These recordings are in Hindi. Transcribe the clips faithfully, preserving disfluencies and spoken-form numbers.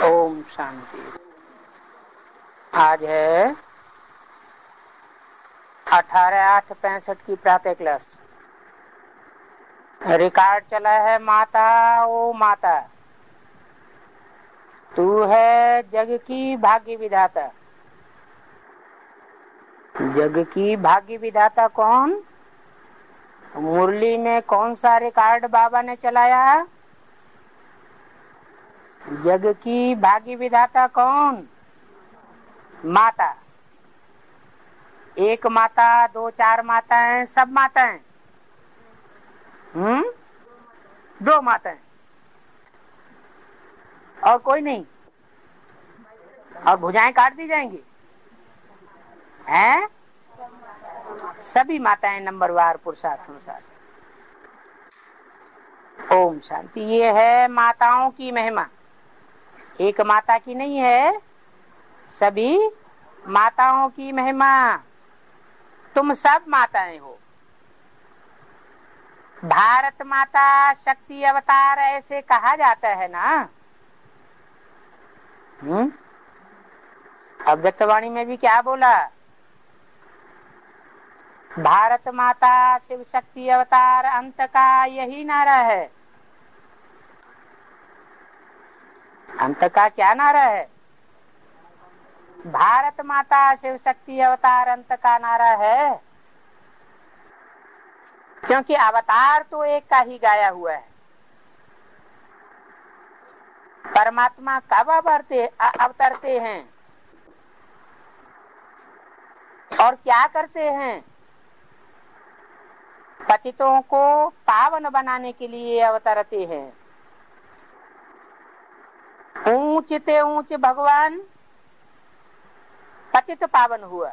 ओम शांति। आज है अठारह आठ पैंसठ की प्रातः क्लास। रिकॉर्ड चला है। माता ओ माता, तू है जग की भाग्य विधाता। जग की भाग्य विधाता कौन? मुरली में कौन सा रिकॉर्ड बाबा ने चलाया? जग की भाग्य विधाता कौन? माता। एक माता, दो चार माताएं, सब माताएं? हम्म दो माताएं और कोई नहीं। और भुजाएं काट दी जाएंगी हैं? सभी माताएं नंबरवार पुरुषार्थ अनुसार। ओम शांति। ये है माताओं की महिमा। एक माता की नहीं है, सभी माताओं की महिमा। तुम सब माताएं हो। भारत माता शक्ति अवतार ऐसे कहा जाता है ना। हम्म अव्यक्तवाणी में भी क्या बोला? भारत माता शिव शक्ति अवतार अंत का यही नारा है। अंत का क्या नारा है? भारत माता शिव शक्ति अवतार अंत का नारा है। क्योंकि अवतार तो एक का ही गाया हुआ है। परमात्मा कब अवतरते अवतरते हैं और क्या करते हैं? पतितों को पावन बनाने के लिए अवतरते हैं। ऊंच ते ऊंच भगवान पतित पावन हुआ।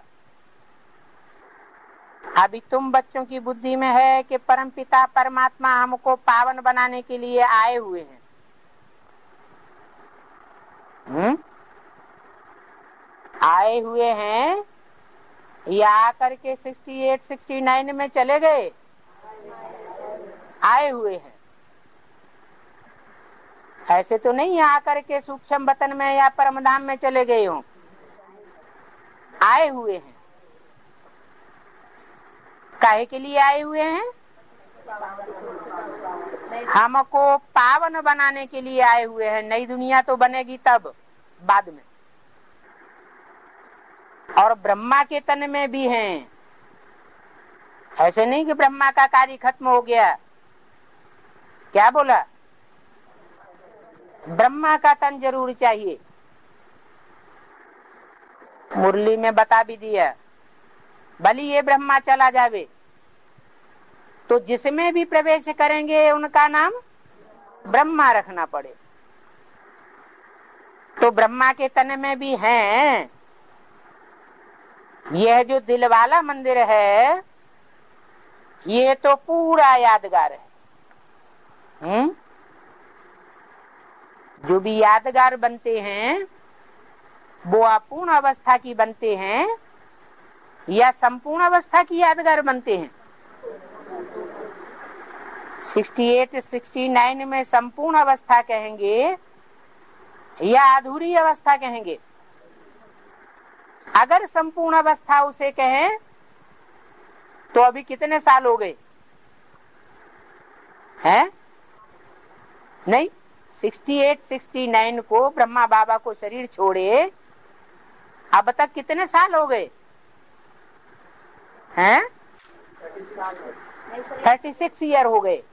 अभी तुम बच्चों की बुद्धि में है कि परमपिता परमात्मा हमको पावन बनाने के लिए आए हुए हैं। हुँ? आए हुए हैं या आकर के अड़सठ उनहत्तर में चले गए? आए हुए हैं। ऐसे तो नहीं आकर के सूक्ष्म वतन में या परमधाम में चले गए हो। आए हुए हैं। काहे के लिए आए हुए हैं? हमको पावन बनाने के लिए आए हुए हैं। नई दुनिया तो बनेगी तब, बाद में। और ब्रह्मा के तन में भी हैं। ऐसे नहीं कि ब्रह्मा का कार्य खत्म हो गया। क्या बोला? ब्रह्मा का तन जरूर चाहिए। मुरली में बता भी दिया। भली ये ब्रह्मा चला जावे तो जिसमें भी प्रवेश करेंगे उनका नाम ब्रह्मा रखना पड़े। तो ब्रह्मा के तन में भी हैं। यह जो दिल वाला मंदिर है ये तो पूरा यादगार है। हम्म जो भी यादगार बनते हैं वो अपूर्ण अवस्था की बनते हैं या संपूर्ण अवस्था की यादगार बनते हैं? अड़सठ उनहत्तर में संपूर्ण अवस्था कहेंगे या अधूरी अवस्था कहेंगे? अगर संपूर्ण अवस्था उसे कहें तो अभी कितने साल हो गए हैं? नहीं, अड़सठ उनहत्तर को ब्रह्मा बाबा को शरीर छोड़े अब तक कितने साल हो गए हैं? छत्तीस ईयर हो गए।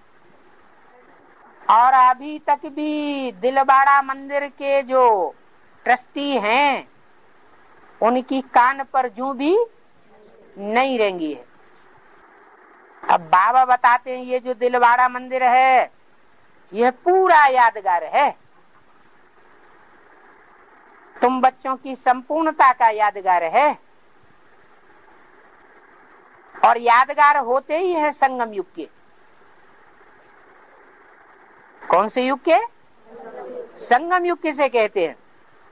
और अभी तक भी दिलवाड़ा मंदिर के जो ट्रस्टी हैं उनकी कान पर जूं भी नहीं रेंगी है। अब बाबा बताते हैं ये जो दिलवाड़ा मंदिर है यह पूरा यादगार है। तुम बच्चों की संपूर्णता का यादगार है। और यादगार होते ही है संगम युग के। कौन से युग के? संगम युग किसे कहते हैं?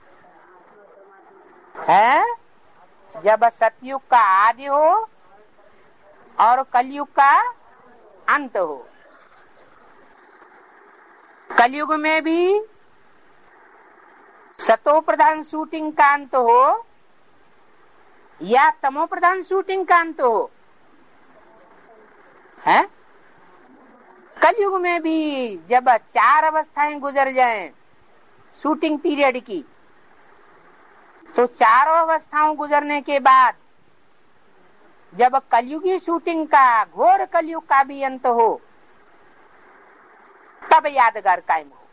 है जब सतयुग का आदि हो और कलयुग का अंत हो। कलयुग में भी सतो प्रधान शूटिंग का अंत हो या तमो प्रधान शूटिंग का अंत हो, है? कलयुग में भी जब चार अवस्थाएं गुजर जाएं शूटिंग पीरियड की, तो चारों अवस्थाओं गुजरने के बाद जब कलयुगी शूटिंग का, घोर कलयुग का भी अंत हो, तब यादगार कायम हो।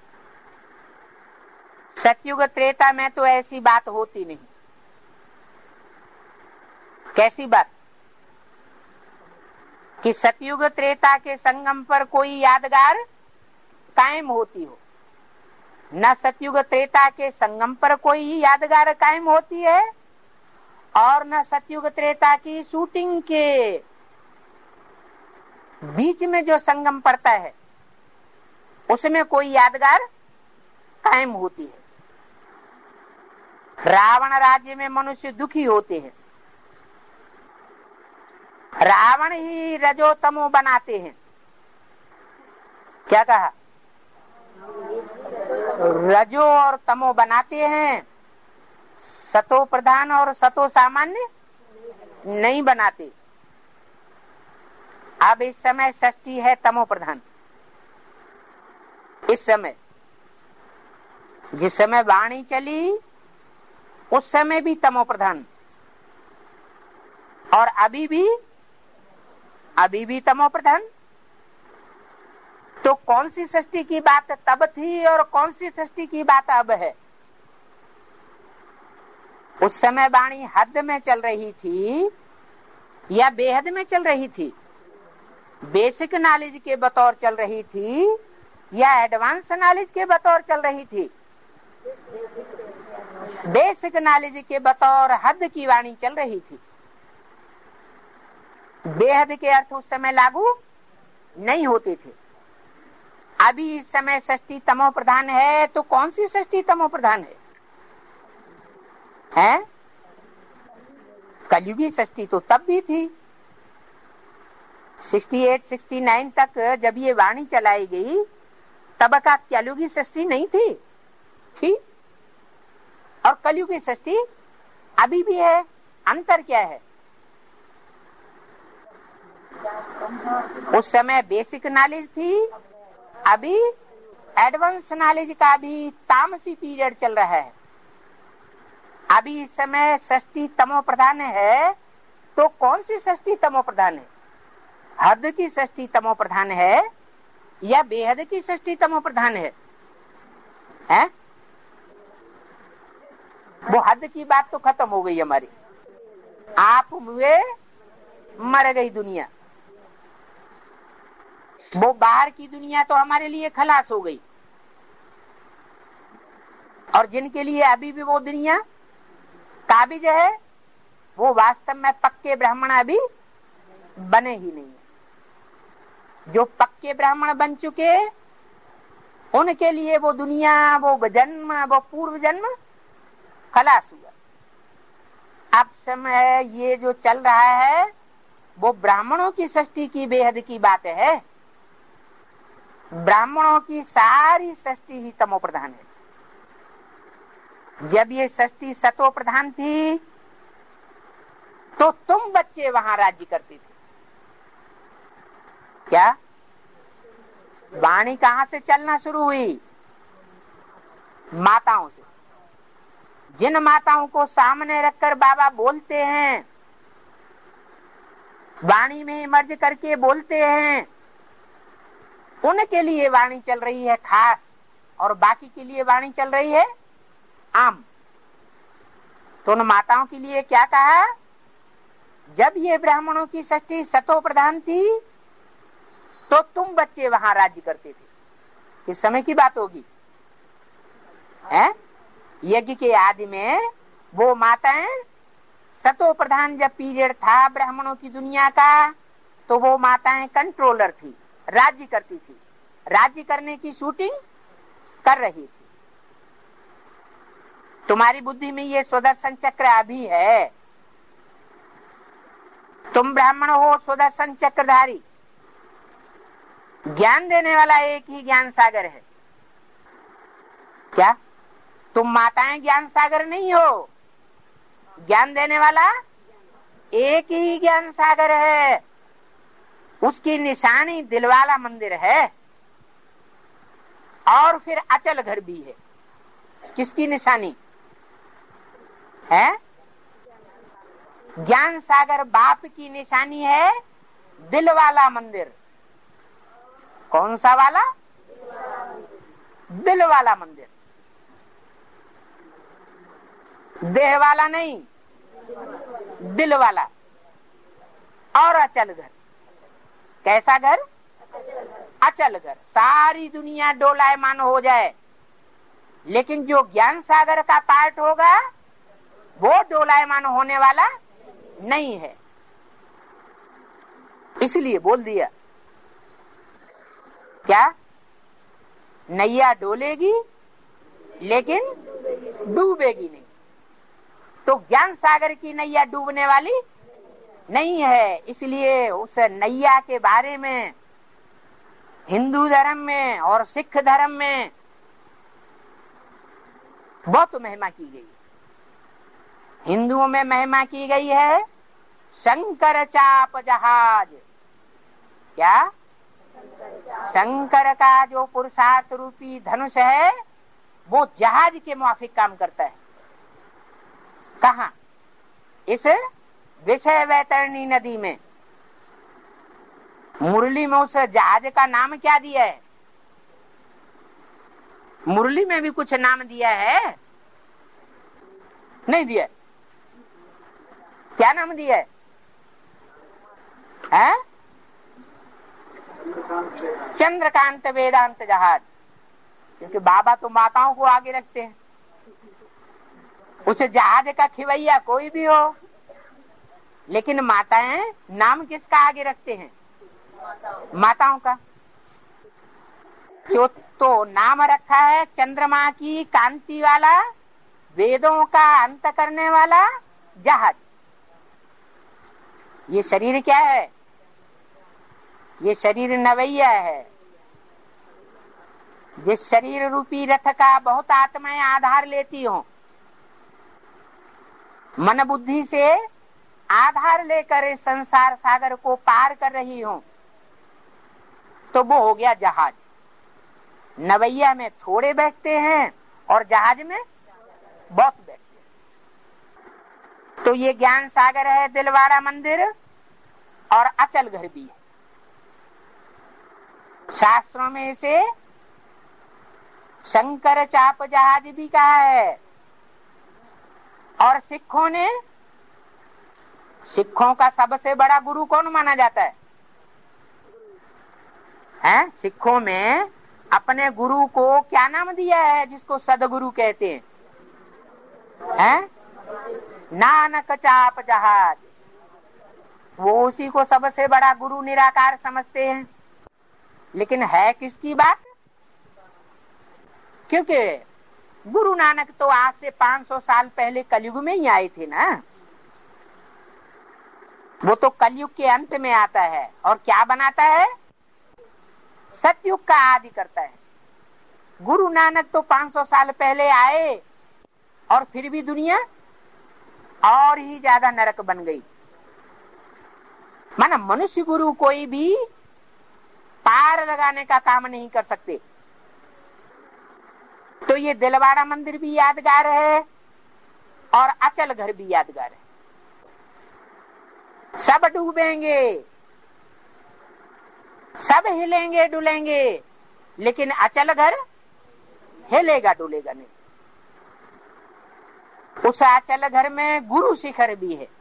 सतयुग त्रेता में तो ऐसी बात होती नहीं। कैसी बात? कि सतयुग त्रेता के संगम पर कोई यादगार कायम होती हो। न सतयुग त्रेता के संगम पर कोई यादगार कायम होती है और न सतयुग त्रेता की शूटिंग के बीच में जो संगम पड़ता है उसमें कोई यादगार कायम होती है। रावण राज्य में मनुष्य दुखी होते हैं, रावण ही रजो तमो बनाते हैं। क्या कहा? रजो और तमो बनाते हैं, सतो प्रधान और सतो सामान्य नहीं बनाते। अब इस समय षष्ठी है तमो प्रधान। इस समय जिस समय वाणी चली उस समय भी तमो प्रधान, और अभी भी अभी भी तमो प्रधान। तो कौन सी षष्ठी की बात तब थी और कौन सी षष्ठी की बात अब है? उस समय वाणी हद में चल रही थी या बेहद में चल रही थी? बेसिक नॉलेज के बतौर चल रही थी या एडवांस नॉलेज के बतौर चल रही थी? बेसिक नॉलेज के बतौर हद की वाणी चल रही थी। बेहद के अर्थ उस समय लागू नहीं होते थे। अभी इस समय षष्ठी तमो प्रधान है, तो कौन सी षष्ठी तमो प्रधान है? हैं? कलयुगी षष्ठी तो तब भी थी। अड़सठ उनहत्तर तक जब ये वाणी चलाई गई तब का कलयुगी षष्ठी नहीं थी, थी। और कलयुगी षष्ठी अभी भी है। अंतर क्या है? उस समय बेसिक नॉलेज थी, अभी एडवांस नॉलेज का भी तामसी पीरियड चल रहा है। अभी इस समय षष्ठी तमो प्रधान है, तो कौन सी षष्ठी तमो प्रधान है? हद की षष्ठी तमो प्रधान है या बेहद की षष्ठी तमो प्रधान है? हैं? वो हद की बात तो खत्म हो गई हमारी। आप हुए, मर गई दुनिया। वो बाहर की दुनिया तो हमारे लिए खलास हो गई, और जिनके लिए अभी भी वो दुनिया काबिज है, वो वास्तव में पक्के ब्राह्मण अभी बने ही नहीं है। जो पक्के ब्राह्मण बन चुके, उनके लिए वो दुनिया, वो जन्म, वो पूर्व जन्म खलास हुआ। अब समय ये जो चल रहा है वो ब्राह्मणों की षष्ठी की बेहद की बात है। ब्राह्मणों की सारी षष्ठी ही तमो प्रधान है। जब ये षष्ठी सतो प्रधान थी तो तुम बच्चे वहां राज्य करते थे। क्या? वाणी कहां से चलना शुरू हुई? माताओं से। जिन माताओं को सामने रखकर बाबा बोलते हैं, वाणी में मर्ज करके बोलते हैं, उनके लिए वाणी चल रही है खास, और बाकी के लिए वाणी चल रही है आम। तो उन माताओं के लिए क्या कहा? जब ये ब्राह्मणों की षष्ठी सतो प्रधान थी तो तुम बच्चे वहां राज्य करते थे। किस समय की बात होगी? है? यज्ञ के आदि में वो माताएं, सतो प्रधान जब पीरियड था ब्राह्मणों की दुनिया का, तो वो माताएं कंट्रोलर थी, राज्य करती थी, राज्य करने की शूटिंग कर रही थी। तुम्हारी बुद्धि में ये सुदर्शन चक्र अभी है। तुम ब्राह्मण हो, सुदर्शन चक्रधारी। ज्ञान देने वाला एक ही ज्ञान सागर है। क्या? तुम माताएं ज्ञान सागर नहीं हो, ज्ञान देने वाला एक ही ज्ञान सागर है, उसकी निशानी दिलवाला मंदिर है और फिर अचल घर भी है। किसकी निशानी है? ज्ञान सागर बाप की निशानी है, दिल वाला मंदिर। कौन सा वाला? दिल वाला मंदिर, देह वाला नहीं, दिल वाला। और अचल घर, कैसा घर? अचल घर। सारी दुनिया डोलायमान हो जाए, लेकिन जो ज्ञान सागर का पार्ट होगा वो डोलायमान होने वाला नहीं है। इसलिए बोल दिया क्या? नैया डोलेगी लेकिन डूबेगी नहीं। तो ज्ञान सागर की नैया डूबने वाली नहीं है। इसलिए उस नैया के बारे में हिंदू धर्म में और सिख धर्म में बहुत महिमा की गई। हिंदुओं में महिमा की गई है शंकर चाप जहाज। क्या? शंकर का जो पुरुषार्थ रूपी धनुष है वो जहाज के मुआफिक काम करता है। कहा? इस विषय वैतरणी नदी में। मुरली में उस जहाज का नाम क्या दिया है? मुरली में भी कुछ नाम दिया है? नहीं दिया। क्या नाम दिया है? है? चंद्रकांत वेदांत जहाज। क्योंकि बाबा तो माताओं को आगे रखते हैं। उस जहाज का खिवैया कोई भी हो, लेकिन माताएं नाम किसका आगे रखते हैं? माताओं का। जो तो नाम रखा है चंद्रमा की कांति वाला, वेदों का अंत करने वाला जहाज। ये शरीर क्या है? ये शरीर नवैया है। जिस शरीर रूपी रथ का बहुत आत्माएं आधार लेती हो, मन बुद्धि से आधार लेकर इस संसार सागर को पार कर रही हो, तो वो हो गया जहाज। नवैया में थोड़े बैठते हैं और जहाज में बहुत बैठते हैं। तो ये ज्ञान सागर है, दिलवाड़ा मंदिर और अचल घर भी है। शास्त्रों में इसे शंकर चाप जहाज भी कहा है। और सिखों ने, सिखों का सबसे बड़ा गुरु कौन माना जाता है? हैं? सिखों में अपने गुरु को क्या नाम दिया है, जिसको सदगुरु कहते हैं? हैं? नानक चाप जहाज। वो उसी को सबसे बड़ा गुरु निराकार समझते हैं। लेकिन है किसकी बात? क्योंकि गुरु नानक तो आज से पाँच सौ साल पहले कलयुग में ही आए थे ना। वो तो कलयुग के अंत में आता है और क्या बनाता है? सतयुग का आदि करता है। गुरु नानक तो पाँच सौ साल पहले आए और फिर भी दुनिया और ही ज्यादा नरक बन गई। माना मनुष्य गुरु कोई भी पार लगाने का काम नहीं कर सकते। तो ये दिलवाड़ा मंदिर भी यादगार है और अचल घर भी यादगार है। सब डूबेंगे, सब हिलेंगे डुलेंगे, लेकिन अचल घर हिलेगा डुलेगा नहीं। उस अचल घर में गुरु शिखर भी है।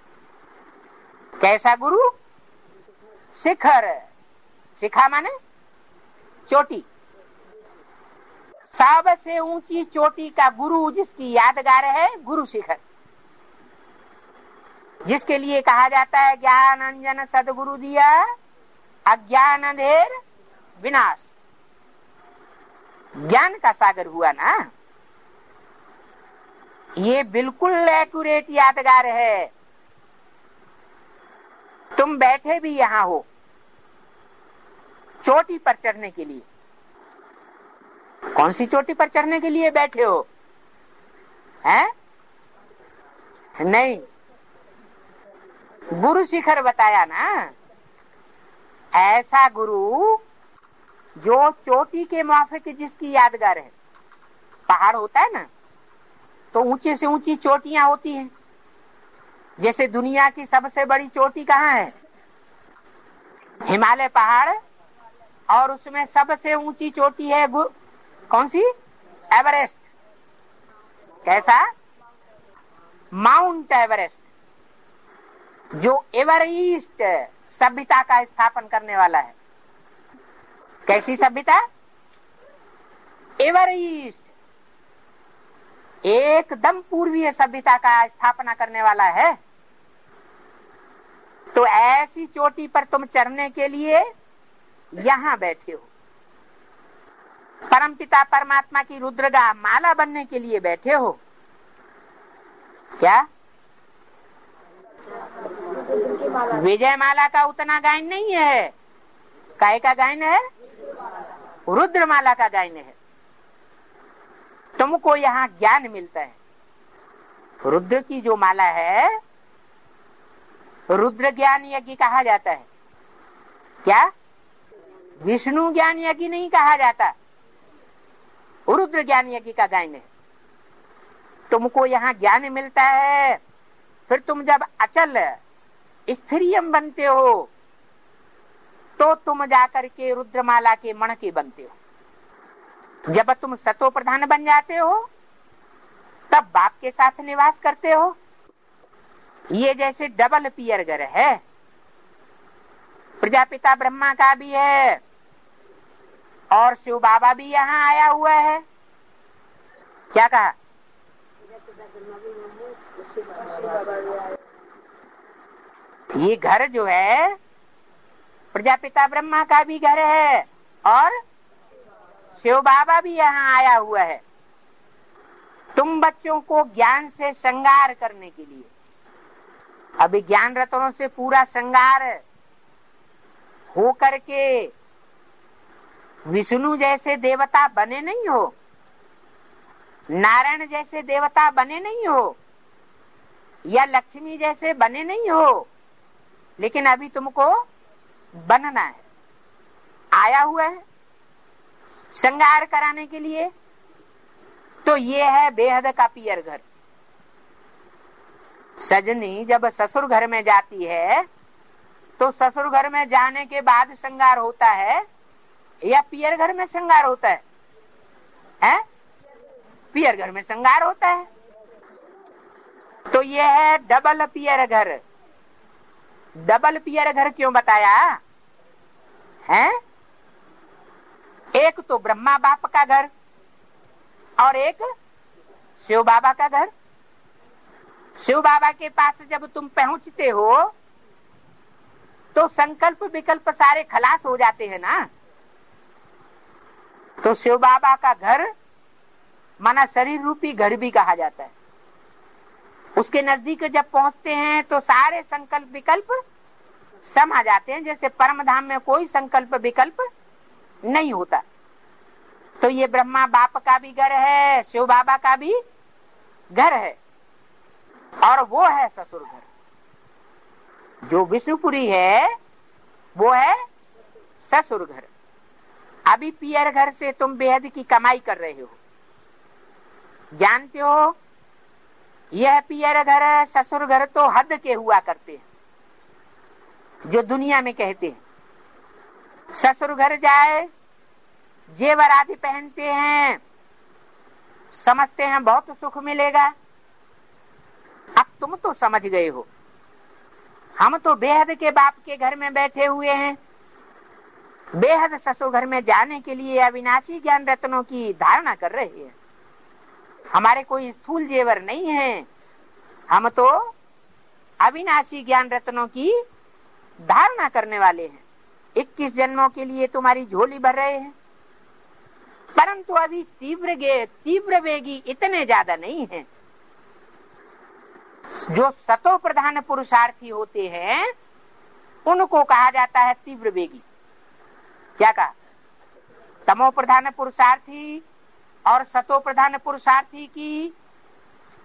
कैसा गुरु? शिखर। शिखा माने चोटी। सबसे ऊंची चोटी का गुरु जिसकी यादगार है, गुरु शिखर। जिसके लिए कहा जाता है ज्ञान अंजन सदगुरु दिया, अज्ञान अंधेर विनाश। ज्ञान का सागर हुआ ना। ये बिल्कुल एक्यूरेट यादगार है। तुम बैठे भी यहां हो चोटी पर चढ़ने के लिए। कौन सी चोटी पर चढ़ने के लिए बैठे हो? है? नहीं, गुरु शिखर बताया ना। ऐसा गुरु जो चोटी के माफिक जिसकी यादगार है। पहाड़ होता है ना, तो ऊंचे से ऊंची चोटियां होती हैं। जैसे दुनिया की सबसे बड़ी चोटी कहाँ है? हिमालय पहाड़। और उसमें सबसे ऊंची चोटी है गुरु कौन सी? एवरेस्ट। कैसा? माउंट एवरेस्ट, जो एवरेस्ट सभ्यता का स्थापन करने वाला है। कैसी सभ्यता? एवरेस्ट, एकदम पूर्वीय सभ्यता का स्थापना करने वाला है। तो ऐसी चोटी पर तुम चढ़ने के लिए यहां बैठे हो। परमपिता परमात्मा की रुद्रगा माला बनने के लिए बैठे हो क्या? विजय माला का उतना गायन नहीं है। काय का गायन है? रुद्र माला का गायन है। तुमको यहाँ ज्ञान मिलता है। रुद्र की जो माला है, रुद्र ज्ञान यज्ञ कहा जाता है। क्या? विष्णु ज्ञान यज्ञ नहीं कहा जाता, रुद्र ज्ञान यज्ञ का गायन है। तुमको यहाँ ज्ञान मिलता है। फिर तुम जब अचल स्थिरियम बनते हो तो तुम जाकर के रुद्रमाला के मण के बनते हो। जब तुम सतो प्रधान बन जाते हो तब बाप के साथ निवास करते हो। ये जैसे डबल पियर घर है। प्रजापिता ब्रह्मा का भी है और शिव बाबा भी यहाँ आया हुआ है। क्या कहा? ये घर जो है प्रजापिता ब्रह्मा का भी घर है और शिव बाबा भी यहाँ आया हुआ है। तुम बच्चों को ज्ञान से श्रृंगार करने के लिए, अभी ज्ञान रत्नों से पूरा श्रृंगार हो करके विष्णु जैसे देवता बने नहीं हो, नारायण जैसे देवता बने नहीं हो, या लक्ष्मी जैसे बने नहीं हो, लेकिन अभी तुमको बनना है। आया हुआ है श्रृंगार कराने के लिए। तो ये है बेहद का पियर घर। सजनी जब ससुर घर में जाती है तो ससुर घर में जाने के बाद श्रृंगार होता है या पियर घर में श्रृंगार होता है? हैं? पियर घर में श्रृंगार होता है। तो ये है डबल पियर घर। डबल पियर घर क्यों बताया है? एक तो ब्रह्मा बाप का घर और एक शिव बाबा का घर। शिव बाबा के पास जब तुम पहुंचते हो तो संकल्प विकल्प सारे खलास हो जाते हैं ना। तो शिव बाबा का घर माना शरीर रूपी घर भी कहा जाता है। उसके नजदीक जब पहुंचते हैं तो सारे संकल्प विकल्प समा जाते हैं। जैसे परम धाम में कोई संकल्प विकल्प नहीं होता। तो ये ब्रह्मा बाप का भी घर है, शिव बाबा का भी घर है, और वो है ससुर घर। जो विष्णुपुरी है वो है ससुर घर। अभी पियर घर से तुम बेहद की कमाई कर रहे हो। जानते हो यह पियर घर ससुर घर तो हद के हुआ करते हैं। जो दुनिया में कहते हैं ससुर घर जाए जेवर आदि पहनते हैं, समझते हैं बहुत सुख मिलेगा। अब तुम तो समझ गए हो, हम तो बेहद के बाप के घर में बैठे हुए हैं। बेहद ससुर घर में जाने के लिए अविनाशी ज्ञान रत्नों की धारणा कर रहे हैं। हमारे कोई स्थूल जेवर नहीं है, हम तो अविनाशी ज्ञान रत्नों की धारणा करने वाले हैं। इक्कीस जन्मों के लिए तुम्हारी झोली भर रहे हैं। परंतु अभी तीव्र गे तीव्र वेगी इतने ज्यादा नहीं हैं। जो सतो प्रधान पुरुषार्थी होते हैं उनको कहा जाता है तीव्र वेगी। क्या कहा? तमो प्रधान पुरुषार्थी और सतो प्रधान पुरुषार्थी की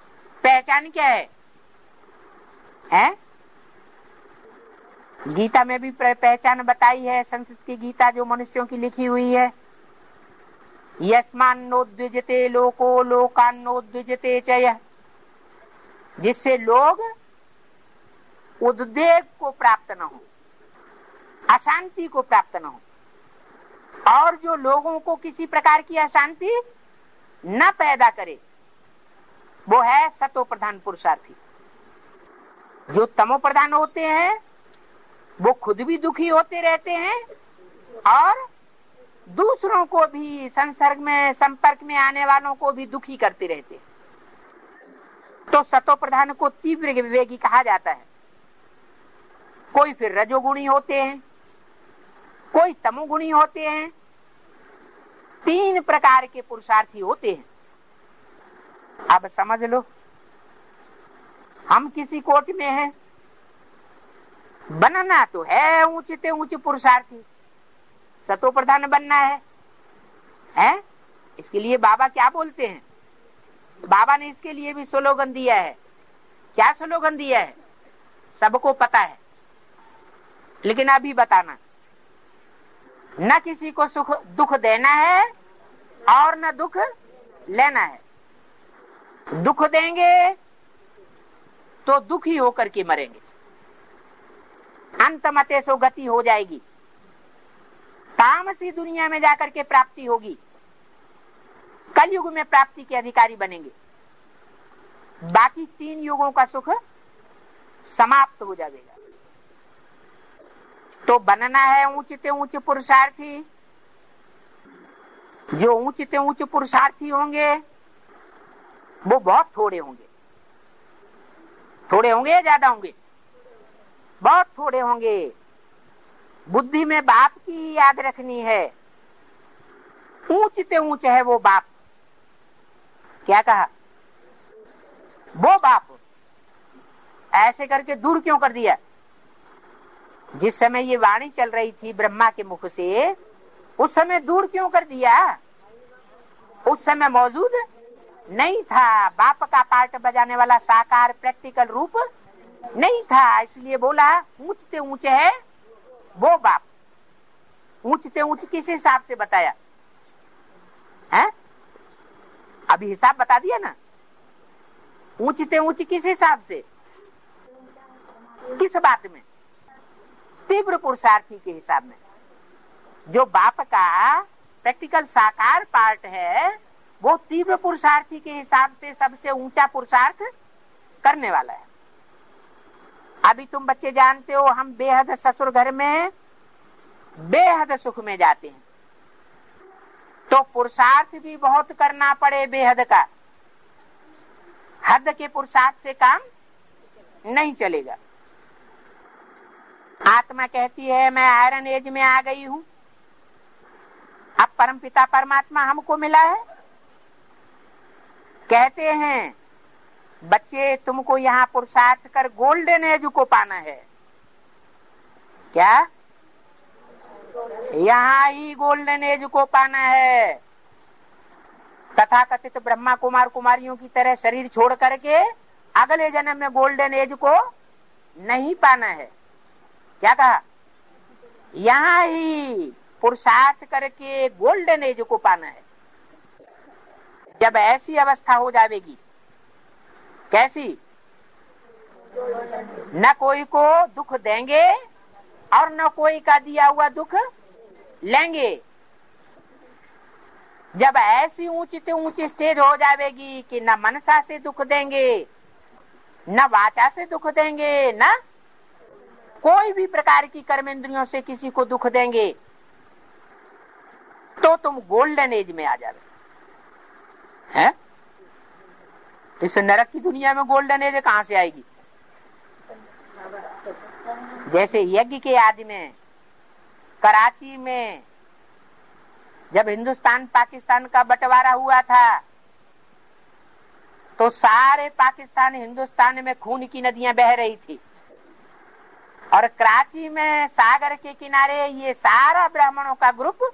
पहचान क्या है? हैं? गीता में भी पहचान बताई है, संस्कृत की गीता जो मनुष्यों की लिखी हुई है। यस्मान्नोद्विजते लोको लोकान्नोद्विजते च यः, जिससे लोग उद्वेग को प्राप्त न हो, अशांति को प्राप्त न हो, और जो लोगों को किसी प्रकार की अशांति न पैदा करे, वो है सतो प्रधान पुरुषार्थी। जो तमो प्रधान होते हैं वो खुद भी दुखी होते रहते हैं और दूसरों को भी, संसर्ग में संपर्क में आने वालों को भी दुखी करते रहते हैं। तो सतो प्रधान को तीव्र विवेकी कहा जाता है। कोई फिर रजोगुणी होते हैं, कोई तमोगुणी होते हैं। तीन प्रकार के पुरुषार्थी होते हैं। अब समझ लो, हम किसी कोट में हैं, बनना तो है ऊंचे ऊंचे पुरुषार्थी, सतो प्रधान बनना है, हैं? इसके लिए बाबा क्या बोलते हैं? बाबा ने इसके लिए भी स्लोगन दिया है। क्या स्लोगन दिया है? सबको पता है, लेकिन अभी बताना। न किसी को सुख दुख देना है और न दुख लेना है। दुख देंगे तो दुखी होकर के मरेंगे, अंत मते सो गति हो जाएगी, तामसी दुनिया में जाकर के प्राप्ति होगी, कलयुग में प्राप्ति के अधिकारी बनेंगे, बाकी तीन युगों का सुख समाप्त हो जाएगा। तो बनना है ऊंचे ऊंचे पुरुषार्थी। जो ऊंचे ऊंचे पुरुषार्थी होंगे वो बहुत थोड़े होंगे। थोड़े होंगे या ज्यादा होंगे? बहुत थोड़े होंगे। बुद्धि में बाप की याद रखनी है। ऊंचते ऊंचे है वो बाप। क्या कहा? वो बाप। ऐसे करके दूर क्यों कर दिया? जिस समय ये वाणी चल रही थी ब्रह्मा के मुख से, उस समय दूर क्यों कर दिया? उस समय मौजूद नहीं था। बाप का पार्ट बजाने वाला साकार प्रैक्टिकल रूप नहीं था, इसलिए बोला ऊंचते ऊंचे है वो बाप। ऊंचते ऊंचे किस हिसाब से बताया है? अभी हिसाब बता दिया ना। ऊंचते ऊंचे किस हिसाब से? किस बात में? तीव्र पुरुषार्थी के हिसाब में। जो बाप का प्रैक्टिकल साकार पार्ट है वो तीव्र पुरुषार्थी के हिसाब से सबसे ऊंचा पुरुषार्थ करने वाला है। अभी तुम बच्चे जानते हो, हम बेहद ससुर घर में बेहद सुख में जाते हैं, तो पुरुषार्थ भी बहुत करना पड़े बेहद का। हद के पुरुषार्थ से काम नहीं चलेगा। आत्मा कहती है मैं आयरन एज में आ गई हूं, अब परमपिता परमात्मा हमको मिला है। कहते हैं बच्चे तुमको यहाँ पुरुषार्थ कर गोल्डन एज को पाना है। क्या? यहाँ ही गोल्डन एज को पाना है। तथाकथित ब्रह्मा कुमार कुमारियों की तरह शरीर छोड़ करके अगले जन्म में गोल्डन एज को नहीं पाना है। क्या कहा? यहाँ ही पुरुषार्थ करके गोल्डन एज को पाना है। जब ऐसी अवस्था हो जाएगी, कैसी? न कोई को दुख देंगे और न कोई का दिया हुआ दुख लेंगे। जब ऐसी ऊंची से ऊंची स्टेज हो जाएगी कि न मनसा से दुख देंगे, न वाचा से दुख देंगे, न कोई भी प्रकार की कर्मेंद्रियों से किसी को दुख देंगे, तो तुम गोल्डन एज में आ जाओगे। है? इस नरक की दुनिया में गोल्डन एज कहां से आएगी? जैसे यज्ञ के आदि में, कराची में जब हिंदुस्तान पाकिस्तान का बंटवारा हुआ था, तो सारे पाकिस्तान हिंदुस्तान में खून की नदियां बह रही थी, और कराची में सागर के किनारे ये सारा ब्राह्मणों का ग्रुप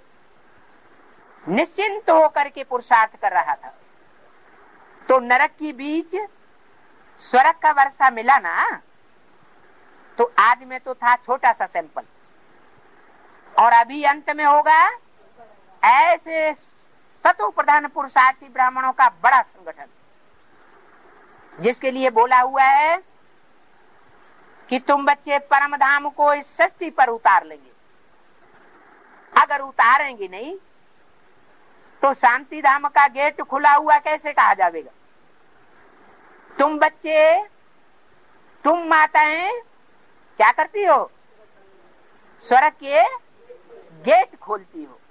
निश्चिंत होकर के पुरुषार्थ कर रहा था। तो नरक की बीच स्वर्ग का वर्षा मिला ना, तो आज में तो था छोटा सा सैंपल, और अभी अंत में होगा ऐसे सतो प्रधान पुरुषार्थी ब्राह्मणों का बड़ा संगठन, जिसके लिए बोला हुआ है कि तुम बच्चे परम धाम को इस सृष्टि पर उतार लेंगे। अगर उतारेंगे नहीं तो शांति धाम का गेट खुला हुआ कैसे कहा जाएगा? तुम बच्चे, तुम माताएं क्या करती हो? स्वर्ग के गेट खोलती हो।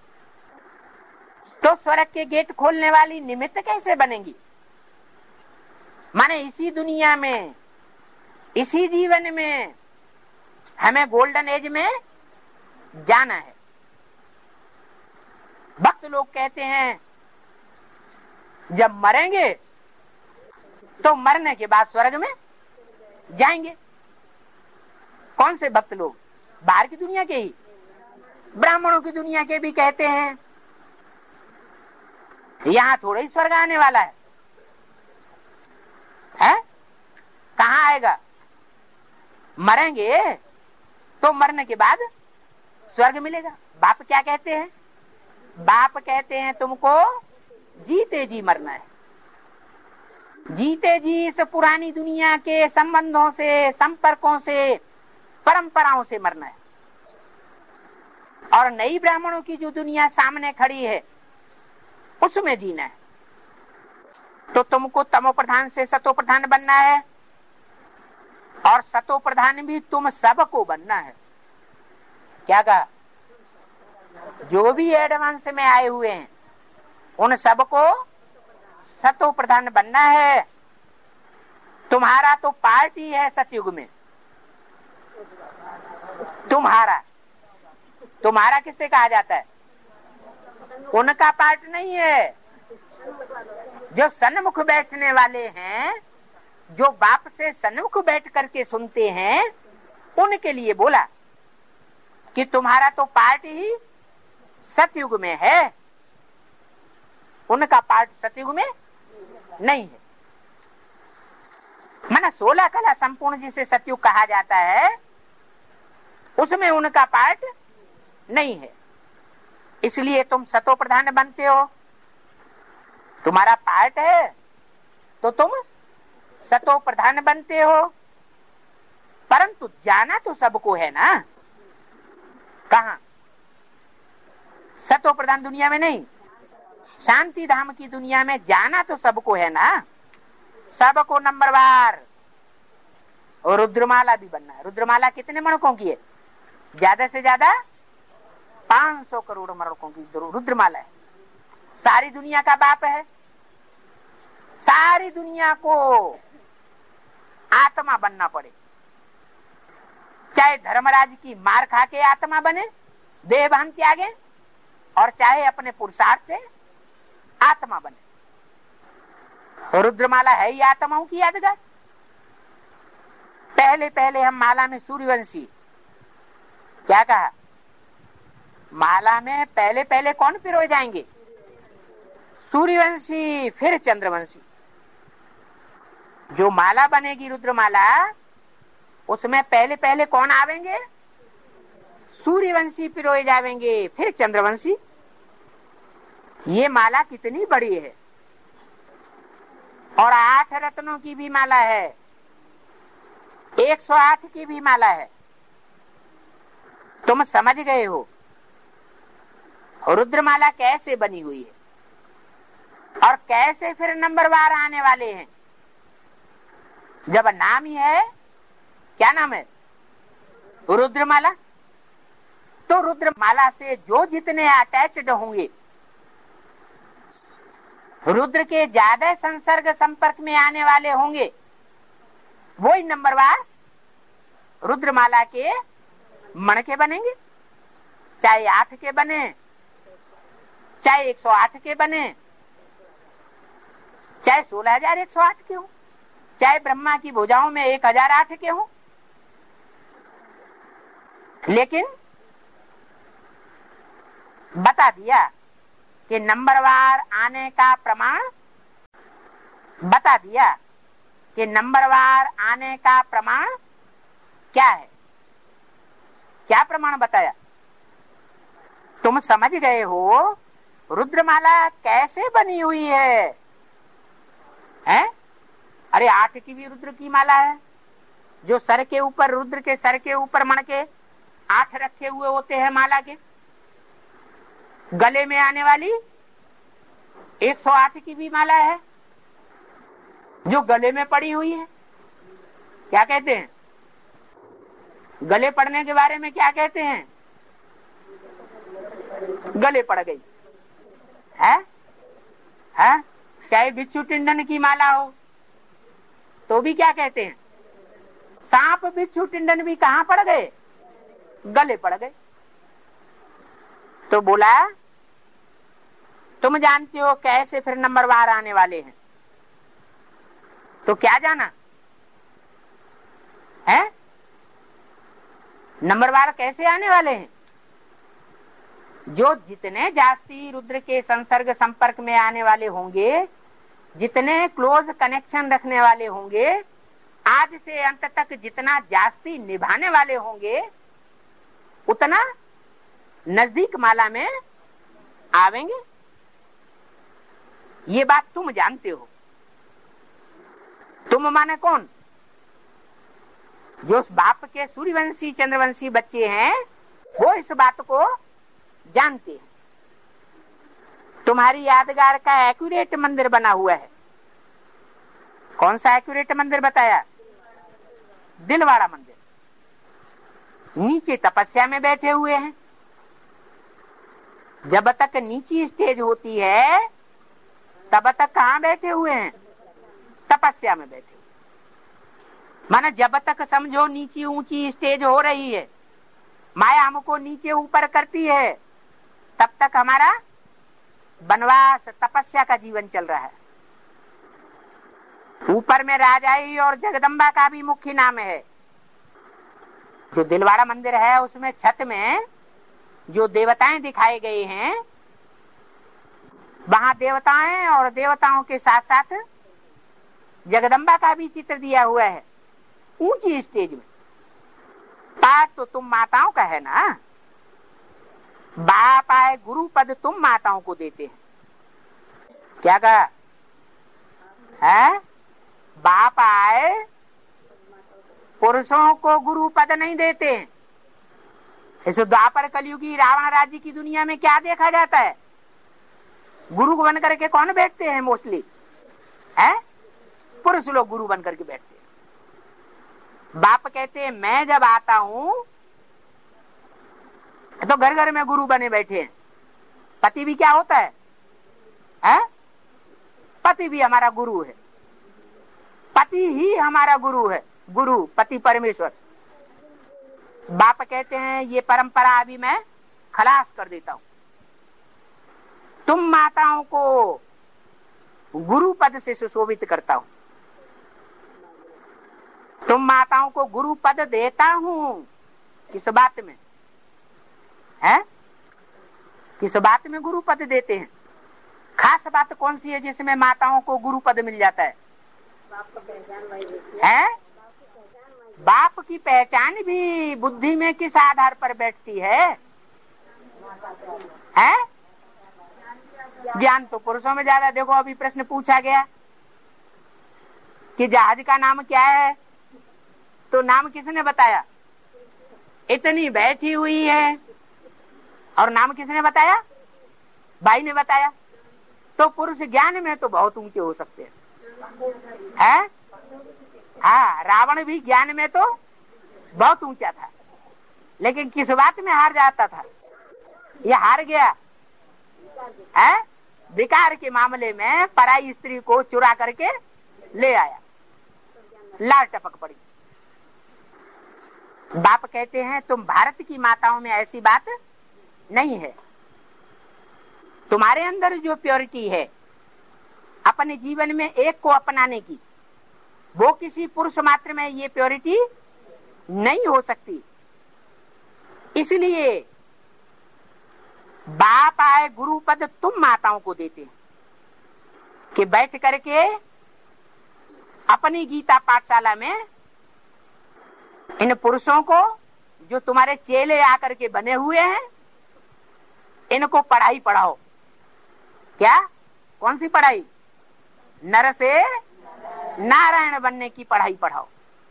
तो स्वर्ग के गेट खोलने वाली निमित्त कैसे बनेंगी? माने इसी दुनिया में, इसी जीवन में हमें गोल्डन एज में जाना है। भक्त लोग कहते हैं जब मरेंगे तो मरने के बाद स्वर्ग में जाएंगे। कौन से भक्त लोग? बाहर की दुनिया के ही, ब्राह्मणों की दुनिया के भी कहते हैं यहां थोड़ा ही स्वर्ग आने वाला है, है? कहां आएगा? मरेंगे तो मरने के बाद स्वर्ग मिलेगा। बाप क्या कहते हैं? बाप कहते हैं तुमको जीते जी मरना है, जीते जी इस पुरानी दुनिया के संबंधों से, संपर्कों से, परंपराओं से मरना है, और नई ब्राह्मणों की जो दुनिया सामने खड़ी है उसमें जीना है। तो तुमको तमो प्रधान से सतो प्रधान बनना है, और सतो प्रधान भी तुम सबको बनना है। क्या कहा? जो भी एडवांस में आए हुए हैं उन सबको सतो प्रधान बनना है। तुम्हारा तो पार्टी है सतयुग में, तुम्हारा तुम्हारा किससे कहा जाता है? उनका पार्ट नहीं है। जो सन्मुख बैठने वाले हैं, जो बाप से सन्मुख बैठ करके सुनते हैं, उनके लिए बोला कि तुम्हारा तो पार्ट ही सतयुग में है, उनका पार्ट सतयुग में नहीं है। माना सोलह कला संपूर्ण जिसे सतयुग कहा जाता है, उसमें उनका पार्ट नहीं है। इसलिए तुम सतो प्रधान बनते हो। तुम्हारा पार्ट है तो तुम सतो प्रधान बनते हो, परंतु जाना तो सबको है ना। कहां? सतो प्रधान दुनिया में नहीं, शांति धाम की दुनिया में जाना तो सबको है ना, सबको नंबरवार। और रुद्रमाला भी बनना है। रुद्रमाला कितने मणकों की है? ज्यादा से ज्यादा पांच सौ करोड़ मणकों की रुद्रमाला है। सारी दुनिया का बाप है। सारी दुनिया को आत्मा बनना पड़े, चाहे धर्मराज की मार खा के आत्मा बने, देह भान त्यागे, और चाहे अपने पुरुषार्थ से आत्मा बने। रुद्रमाला है ही आत्माओं की यादगार। पहले पहले हम माला में सूर्यवंशी, क्या कहा? माला में पहले पहले कौन पिरोए जाएंगे? सूर्यवंशी, फिर चंद्रवंशी। जो माला बनेगी रुद्रमाला, उसमें पहले पहले कौन आवेंगे? सूर्यवंशी पिरोए जावेंगे, फिर चंद्रवंशी। ये माला कितनी बड़ी है, और आठ रत्नों की भी माला है, एक सौ आठ की भी माला है। तुम समझ गए हो रुद्रमाला कैसे बनी हुई है, और कैसे फिर नंबरवार आने वाले हैं। जब नाम ही है, क्या नाम है? रुद्रमाला। तो रुद्रमाला से जो जितने अटैच्ड होंगे, रुद्र के ज्यादा संसर्ग संपर्क में आने वाले होंगे, वही नंबरवार रुद्रमाला के मणके बनेंगे। चाहे आठ के बने, चाहे एक सौ आठ के बने, चाहे सोलह हजार एक सौ आठ के हो, चाहे ब्रह्मा की भुजाओं में एक हजार आठ के हो। लेकिन बता दिया कि नंबरवार आने का प्रमाण बता दिया कि नंबरवार आने का प्रमाण क्या है? क्या प्रमाण बताया? तुम समझ गए हो रुद्रमाला कैसे बनी हुई है, हैं? अरे आठ की भी रुद्र की माला है, जो सर के ऊपर, रुद्र के सर के ऊपर मण के आठ रखे हुए होते हैं माला के। गले में आने वाली एक सौ आठ की भी माला है जो गले में पड़ी हुई है। क्या कहते हैं? गले पड़ने के बारे में क्या कहते हैं? गले पड़ गई है, है? चाहे बिच्छू टिंडन की माला हो तो भी क्या कहते हैं? सांप बिच्छू टिंडन भी कहां पड़ गए? गले पड़ गए। तो बोला तुम जानते हो कैसे फिर नंबरवार आने वाले हैं, तो क्या जाना है? नंबरवार कैसे आने वाले हैं? जो जितने जास्ती रुद्र के संसर्ग संपर्क में आने वाले होंगे, जितने क्लोज कनेक्शन रखने वाले होंगे, आज से अंत तक जितना जास्ती निभाने वाले होंगे, उतना नजदीक माला में आवेंगे। ये बात तुम जानते हो। तुम माने कौन? जो बाप के सूर्यवंशी चंद्रवंशी बच्चे हैं वो इस बात को जानते हैं। तुम्हारी यादगार का एक्यूरेट मंदिर बना हुआ है। कौन सा एक्यूरेट मंदिर बताया? दिलवाड़ा मंदिर। नीचे तपस्या में बैठे हुए हैं। जब तक नीची स्टेज होती है तब तक कहां बैठे हुए हैं? तपस्या में बैठे। माना जब तक समझो नीची ऊंची स्टेज हो रही है, माया हमको नीचे ऊपर करती है, तब तक हमारा वनवास तपस्या का जीवन चल रहा है। ऊपर में राजाई और जगदम्बा का भी मुख्य नाम है। जो दिलवाड़ा मंदिर है उसमें छत में जो देवताएं दिखाए गए हैं, वहां देवताएं और देवताओं के साथ साथ जगदम्बा का भी चित्र दिया हुआ है ऊंची स्टेज में। पाठ तो तुम माताओं का है ना। बाप आए गुरु पद तुम माताओं को देते हैं। क्या कहा है? बाप आए पुरुषों को गुरु पद नहीं देते हैं। इस द्वापर कलयुगी रावण राज्य की दुनिया में क्या देखा जाता है? गुरु बन करके कौन बैठते हैं? मोस्टली है पुरुष लोग गुरु बन करके बैठते हैं। बाप कहते हैं मैं जब आता हूं तो घर घर में गुरु बने बैठे हैं। पति भी क्या होता है? है? पति भी हमारा गुरु है। पति ही हमारा गुरु है। गुरु पति परमेश्वर। बाप कहते हैं ये परंपरा अभी मैं खलास कर देता हूं। तुम माताओं को गुरु पद से सुशोभित करता हूं। तुम माताओं को गुरु पद देता हूं। किस बात में है? किस बात में गुरु पद देते हैं? खास बात कौन सी है जिसमें माताओं को गुरु पद मिल जाता है? है? बाप की पहचान भी बुद्धि में किस आधार पर बैठती है? है? ज्ञान तो पुरुषों में ज्यादा। देखो अभी प्रश्न पूछा गया कि जहाज का नाम क्या है, तो नाम किसने बताया? इतनी बैठी हुई है और नाम किसने बताया? भाई ने बताया। तो पुरुष ज्ञान में तो बहुत ऊंचे हो सकते हैं। है? हाँ, रावण भी ज्ञान में तो बहुत ऊंचा था, लेकिन किस बात में हार जाता था? ये हार गया है विकार के मामले में। पराई स्त्री को चुरा करके ले आया, लाल टपक पड़ी। बाप कहते हैं तुम भारत की माताओं में ऐसी बात नहीं है। तुम्हारे अंदर जो प्योरिटी है अपने जीवन में एक को अपनाने की, वो किसी पुरुष मात्र में ये प्योरिटी नहीं हो सकती। इसलिए बाप आए गुरु पद तुम माताओं को देते हैं कि बैठ करके अपनी गीता पाठशाला में इन पुरुषों को, जो तुम्हारे चेले आकर के बने हुए हैं, इनको पढ़ाई पढ़ाओ। क्या? कौन सी पढ़ाई? नर से नारायण बनने की पढ़ाई पढ़ाओ।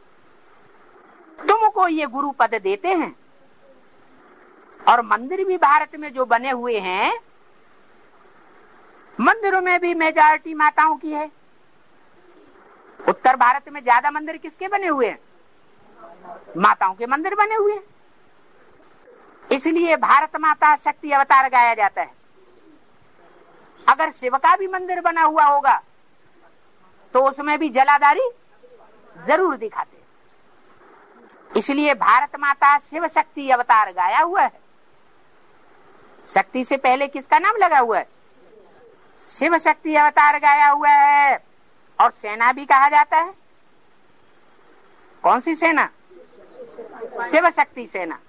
तुमको ये गुरु पद देते हैं। और मंदिर भी भारत में जो बने हुए हैं, मंदिरों में भी मेजॉरिटी माताओं की है। उत्तर भारत में ज्यादा मंदिर किसके बने हुए हैं? माताओं के मंदिर बने हुए हैं। इसलिए भारत माता शक्ति अवतार गाया जाता है। अगर शिव का भी मंदिर बना हुआ होगा तो उसमें भी जलाधारी जरूर दिखाते हैं। इसलिए भारत माता शिव शक्ति अवतार गाया हुआ है। शक्ति से पहले किसका नाम लगा हुआ है? शिव शक्ति अवतार गाया हुआ है। और सेना भी कहा जाता है। कौन सी सेना? शिव शक्ति सेना।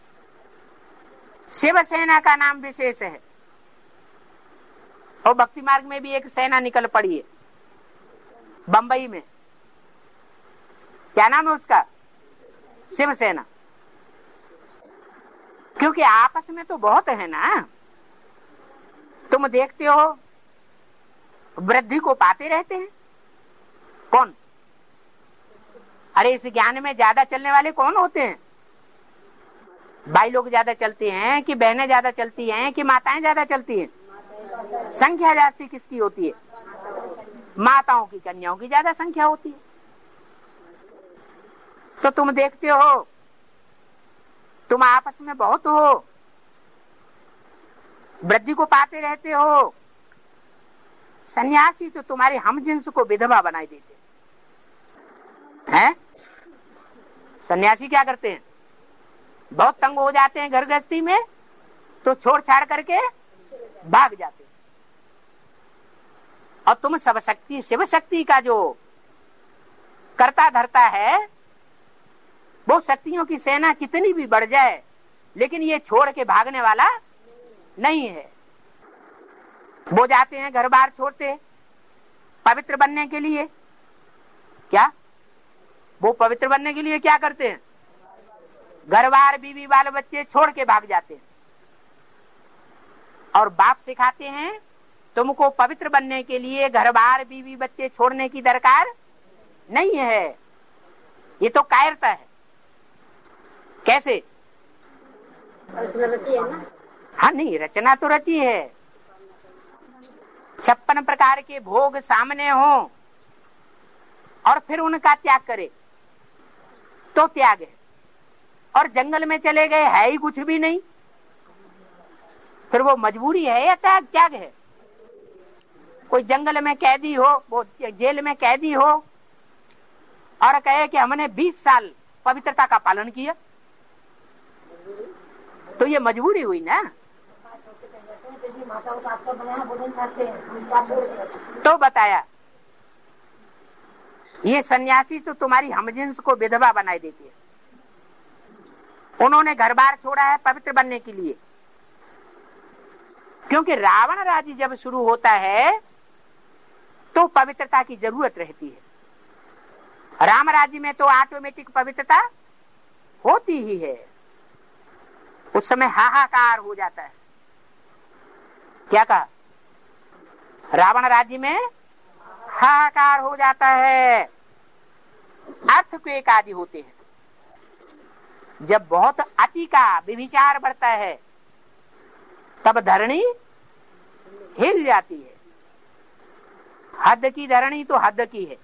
शिव सेना का नाम विशेष है। और भक्ति मार्ग में भी एक सेना निकल पड़ी है बंबई में। क्या नाम है उसका? शिव सेना। क्योंकि आपस में तो बहुत है ना। तुम देखते हो वृद्धि को पाते रहते हैं। कौन? अरे इस ज्ञान में ज्यादा चलने वाले कौन होते हैं? भाई लोग ज्यादा चलते हैं कि बहनें ज्यादा चलती हैं कि माताएं ज्यादा चलती हैं? संख्या जास्ती किसकी होती है? माताओं की, कन्याओं की ज्यादा संख्या होती है। तो तुम देखते हो, तुम आपस में बहुत हो, वृद्धि को पाते रहते हो। सन्यासी तो तुम्हारे हम जिन्स को विधवा बनाई देते हैं। सन्यासी क्या करते हैं? बहुत तंग हो जाते हैं घर गृहस्थी में, तो छोड़ छाड़ करके भाग जाते हैं। और तुम सब शक्ति, शिव शक्ति का जो करता धरता है, वो शक्तियों की सेना कितनी भी बढ़ जाए, लेकिन ये छोड़ के भागने वाला नहीं है। वो जाते हैं घर बार छोड़ते पवित्र बनने के लिए। क्या? वो पवित्र बनने के लिए क्या करते हैं? घर बार, बीवी, बाल बच्चे छोड़ के भाग जाते हैं। और बाप सिखाते हैं तुमको पवित्र बनने के लिए घर बार, बीवी, बच्चे छोड़ने की दरकार नहीं है। ये तो कायरता है। कैसे? रची है ना? हाँ, नहीं, रचना तो रची है। छप्पन प्रकार के भोग सामने हो और फिर उनका त्याग करे तो त्याग है। और जंगल में चले गए, है ही कुछ भी नहीं, फिर वो मजबूरी है या त्याग त्याग है? कोई जंगल में कैदी हो, वो जेल में कैदी हो और कहे कि हमने बीस साल पवित्रता का पालन किया, तो ये मजबूरी हुई ना। तो बताया ये सन्यासी तो तुम्हारी हमजिन्स को विधवा बनाए देती है। उन्होंने घर बार छोड़ा है पवित्र बनने के लिए। क्योंकि रावण राज्य जब शुरू होता है तो पवित्रता की जरूरत रहती है। राम राज्य में तो ऑटोमेटिक पवित्रता होती ही है। उस समय हाहाकार हो जाता है। क्या कहा? रावण राज्य में हाहाकार हो जाता है। अर्थक्वेक आदि होते हैं। जब बहुत अति का विविचार बढ़ता है तब धरणी हिल जाती है। हद की धरणी तो हद की है।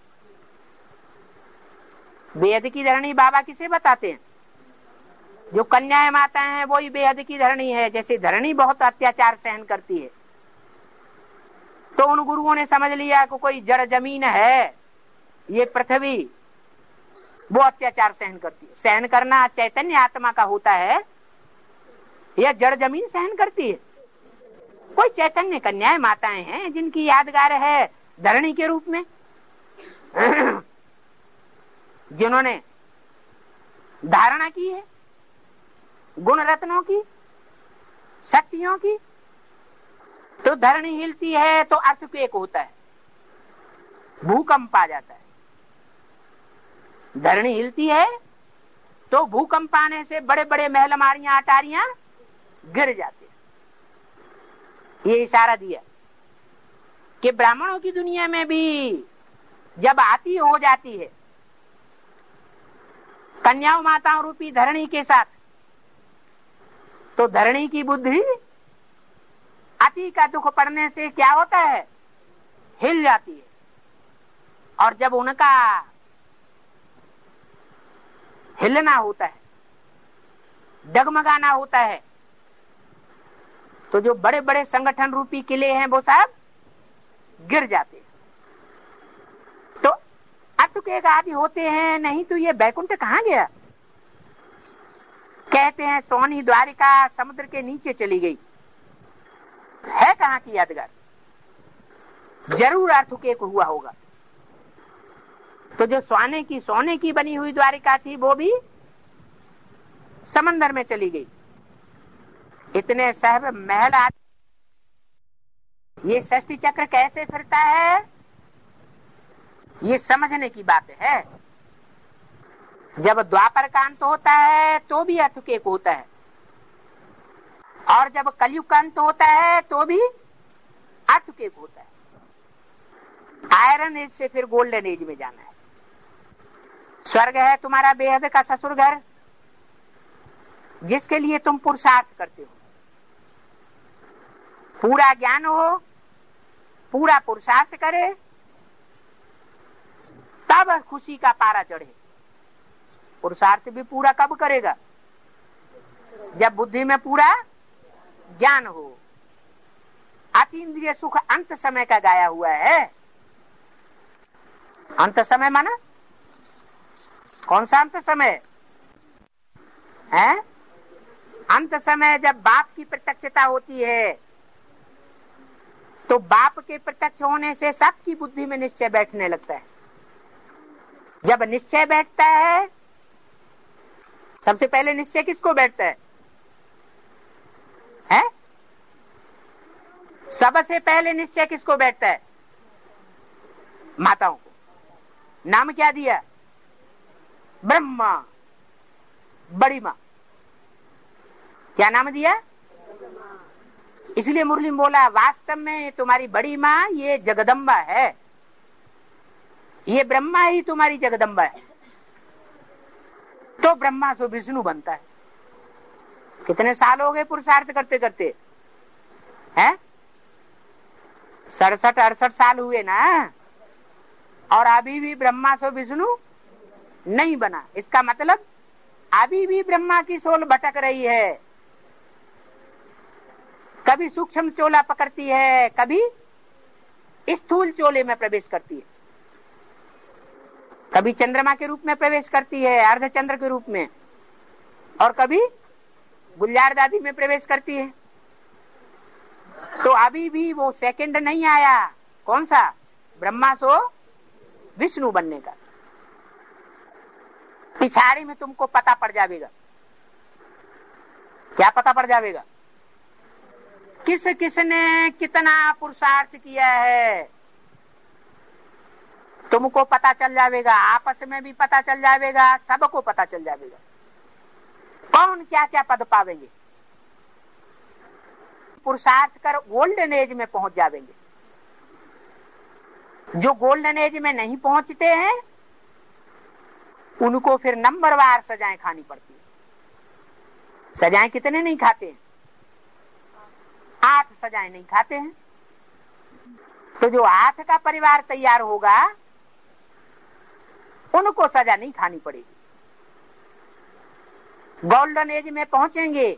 बेहद की धरणी बाबा किसे बताते हैं? जो कन्याएं माता हैं वही बेहद की धरणी है। जैसे धरणी बहुत अत्याचार सहन करती है, तो उन गुरुओं ने समझ लिया कि कोई जड़ जमीन है, ये पृथ्वी, वो अत्याचार सहन करती है। सहन करना चैतन्य आत्मा का होता है या जड़ जमीन सहन करती है? कोई चैतन्य कन्याएं माताएं हैं जिनकी यादगार है धरणी के रूप में, जिन्होंने धारणा की है गुण रत्नों की, शक्तियों की। तो धरणी हिलती है तो अर्थक्वेक होता है, भूकंप आ जाता है। धरणी हिलती है तो भूकंप आने से बड़े बड़े महल माड़ियां अटारियां गिर जाते हैं। ये इशारा दिया कि ब्राह्मणों की दुनिया में भी जब आती हो जाती है कन्याओं माताओं रूपी धरणी के साथ, तो धरणी की बुद्धि अति का दुख पड़ने से क्या होता है, हिल जाती है। और जब उनका हिलना होता है, डगमगाना होता है, तो जो बड़े बड़े संगठन रूपी किले हैं वो सब गिर जाते हैं। तो अतुक एक आदि होते हैं, नहीं तो ये बैकुंठ कहाँ गया। कहते हैं सोनी द्वारिका समुद्र के नीचे चली गई, है कहाँ की यादगार, जरूर अर्थुक एक हुआ होगा। तो जो सोने की सोने की बनी हुई द्वारिका थी वो भी समंदर में चली गई। इतने सहब महल आदि, ये षष्ठी चक्र कैसे फिरता है, ये समझने की बात है। जब द्वापर का अंत होता है तो भी अर्थुक एक होता है, और जब कलयुग का अंत होता है तो भी अर्थुक एक होता है। आयरन एज से फिर गोल्डन एज में जाना है। स्वर्ग है तुम्हारा बेहद का ससुर घर, जिसके लिए तुम पुरुषार्थ करते हो। पूरा ज्ञान हो, पूरा पुरुषार्थ करे, तब खुशी का पारा चढ़े। पुरुषार्थ भी पूरा कब करेगा, जब बुद्धि में पूरा ज्ञान हो। अतीन्द्रिय सुख अंत समय का गाया हुआ है। अंत समय माना कौन सा अंत समय है? अंत समय जब बाप की प्रत्यक्षता होती है, तो बाप के प्रत्यक्ष होने से सबकी बुद्धि में निश्चय बैठने लगता है। जब निश्चय बैठता है, सबसे पहले निश्चय किसको बैठता है, है? सबसे पहले निश्चय किसको बैठता है, माताओं को। नाम क्या दिया, ब्रह्मा, बड़ी माँ। क्या नाम दिया, इसलिए मुरली में बोला वास्तव में तुम्हारी बड़ी माँ ये जगदम्बा है, ये ब्रह्मा ही तुम्हारी जगदम्बा है। तो ब्रह्मा से विष्णु बनता है। कितने साल हो गए पुरुषार्थ करते करते, हैं? सड़सठ अड़सठ साल हुए ना, और अभी भी ब्रह्मा से विष्णु नहीं बना। इसका मतलब अभी भी ब्रह्मा की सोल भटक रही है। कभी सूक्ष्म चोला पकड़ती है, कभी स्थूल चोले में प्रवेश करती है, कभी चंद्रमा के रूप में प्रवेश करती है, अर्धचंद्र के रूप में, और कभी गुलजार दादी में प्रवेश करती है। तो अभी भी वो सेकंड नहीं आया, कौन सा, ब्रह्मा सो विष्णु बनने का। पिछाड़ी में तुमको पता पड़ जाएगा। क्या पता पड़ जाएगा, किस किसने कितना पुरुषार्थ किया है, तुमको पता चल जाएगा। आपस में भी पता चल जाएगा, सबको पता चल जाएगा कौन क्या क्या पद पावेंगे। पुरुषार्थ कर गोल्डन एज में पहुंच जाएंगे। जो गोल्डन एज में नहीं पहुंचते हैं उनको फिर नंबरवार सजाएं खानी पड़ती है। सजाएं कितने नहीं खाते हैं, आठ सजाएं नहीं खाते हैं। तो जो आठ का परिवार तैयार होगा उनको सजा नहीं खानी पड़ेगी। गोल्डन एज में पहुंचेंगे,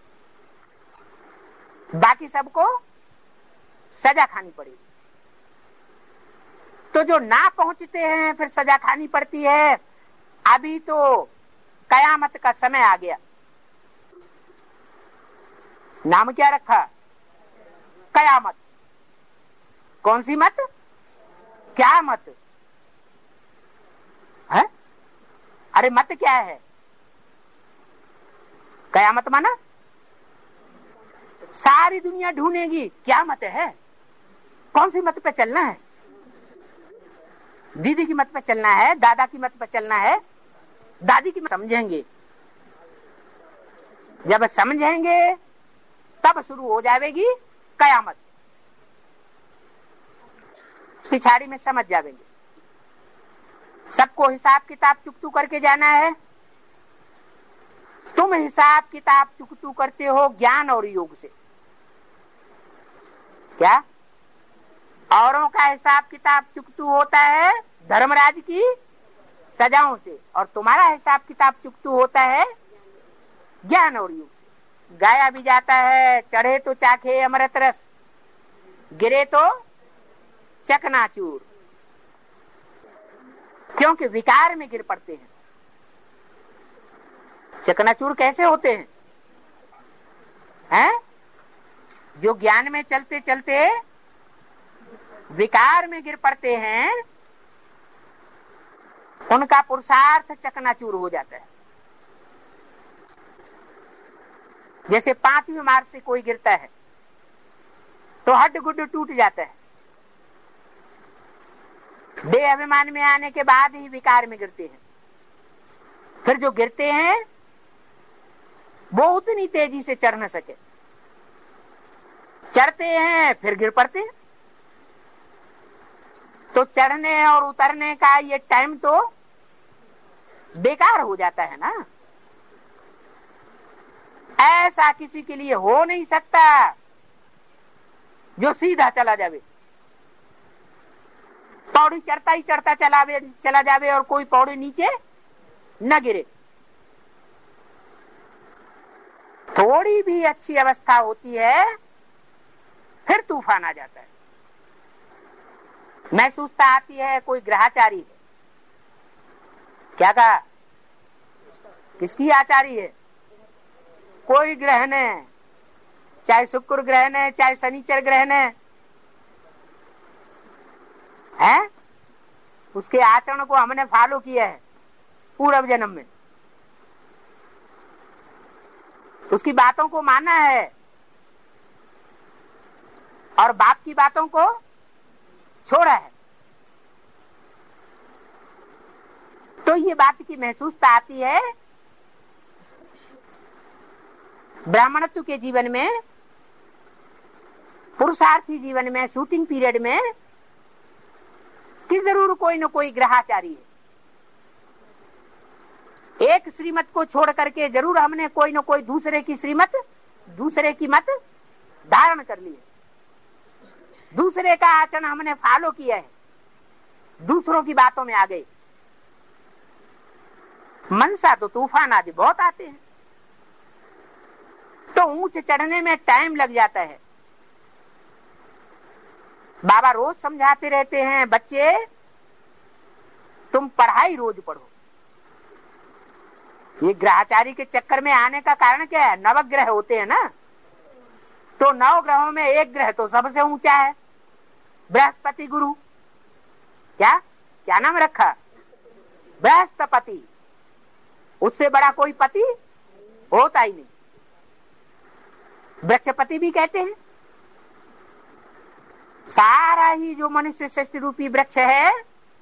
बाकी सबको सजा खानी पड़ेगी। तो जो ना पहुंचते हैं फिर सजा खानी पड़ती है। अभी तो कयामत का समय आ गया। नाम क्या रखा, कयामत। कौन सी मत, क्या मत है? अरे मत क्या है, कयामत माना सारी दुनिया ढूंढेगी क्या मत है, कौन सी मत पे चलना है, दीदी की मत पर चलना है, दादा की मत पर चलना है, दादी की मत समझेंगे। जब समझेंगे तब शुरू हो जाएगी कयामत। पिछाड़ी में समझ जाएंगे। सबको हिसाब किताब चुकतू करके जाना है। तुम हिसाब किताब चुकतू करते हो ज्ञान और योग से। क्या? औरों का हिसाब किताब चुकतू होता है धर्मराज की सजाओं से, और तुम्हारा हिसाब किताब चुकतू होता है ज्ञान और योग से। गाया भी जाता है, चढ़े तो चाखे अमृत रस, गिरे तो चकनाचूर। क्योंकि विकार में गिर पड़ते हैं। चकनाचूर कैसे होते हैं? हैं? जो ज्ञान में चलते चलते विकार में गिर पड़ते हैं, उनका पुरुषार्थ चकनाचूर हो जाता है। जैसे पांचवी मार से कोई गिरता है तो हड्ड गुड्ड टूट जाता है। देह अभिमान में आने के बाद ही विकार में गिरते हैं। फिर जो गिरते हैं वो उतनी तेजी से चढ़ न सके, चढ़ते हैं फिर गिर पड़ते हैं। तो चढ़ने और उतरने का ये टाइम तो बेकार हो जाता है ना। ऐसा किसी के लिए हो नहीं सकता जो सीधा चला जावे, पौड़ी चढ़ता ही चढ़ता चला चला जावे और कोई पौड़ी नीचे न गिरे। थोड़ी भी अच्छी अवस्था होती है फिर तूफान आ जाता है। महसूसता आती है कोई ग्रहाचारी है। क्या कहा? किसकी आचारी है? कोई ग्रहण है, चाहे शुक्र ग्रहण है चाहे शनिचर ग्रहण है, है? उसके आचरण को हमने फॉलो किया है पूर्व जन्म में, उसकी बातों को माना है और बाप की बातों को छोड़ा है। तो ये बात की महसूसता आती है ब्राह्मणत्व के जीवन में, पुरुषार्थी जीवन में, शूटिंग पीरियड में कि जरूर कोई न कोई ग्रहाचारी है। एक श्रीमत को छोड़ करके जरूर हमने कोई न कोई दूसरे की श्रीमत, दूसरे की मत धारण कर ली है। दूसरे का आचरण हमने फॉलो किया है, दूसरों की बातों में आ गए। मनसा तो तूफान आदि बहुत आते हैं, तो ऊंच चढ़ने में टाइम लग जाता है। बाबा रोज समझाते रहते हैं, बच्चे तुम पढ़ाई रोज पढ़ो। ये ग्रहाचारी के चक्कर में आने का कारण क्या है? नवग्रह होते हैं ना, तो नौ ग्रहों में एक ग्रह तो सबसे ऊंचा है, बृहस्पति गुरु। क्या क्या नाम रखा? बृहस्पति। उससे बड़ा कोई पति होता ही नहीं। वृक्षपति भी कहते हैं। सारा ही जो मनुष्य सृष्टि रूपी वृक्ष है,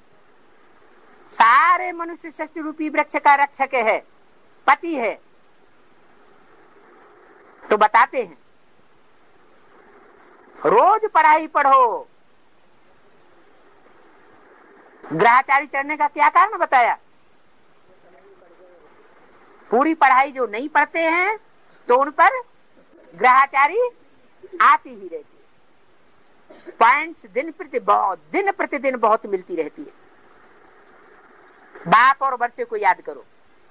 सारे मनुष्य सृष्टि रूपी वृक्ष का रक्षक है, पति है। तो बताते हैं रोज पढ़ाई पढ़ो। ग्रहाचारी चढ़ने का क्या कारण बताया? पूरी पढ़ाई जो नहीं पढ़ते हैं तो उन पर ग्रहाचारी आती ही रहती है। पॉइंट्स दिन प्रति बहुत दिन प्रतिदिन बहुत मिलती रहती है। बाप और बच्चे को याद करो,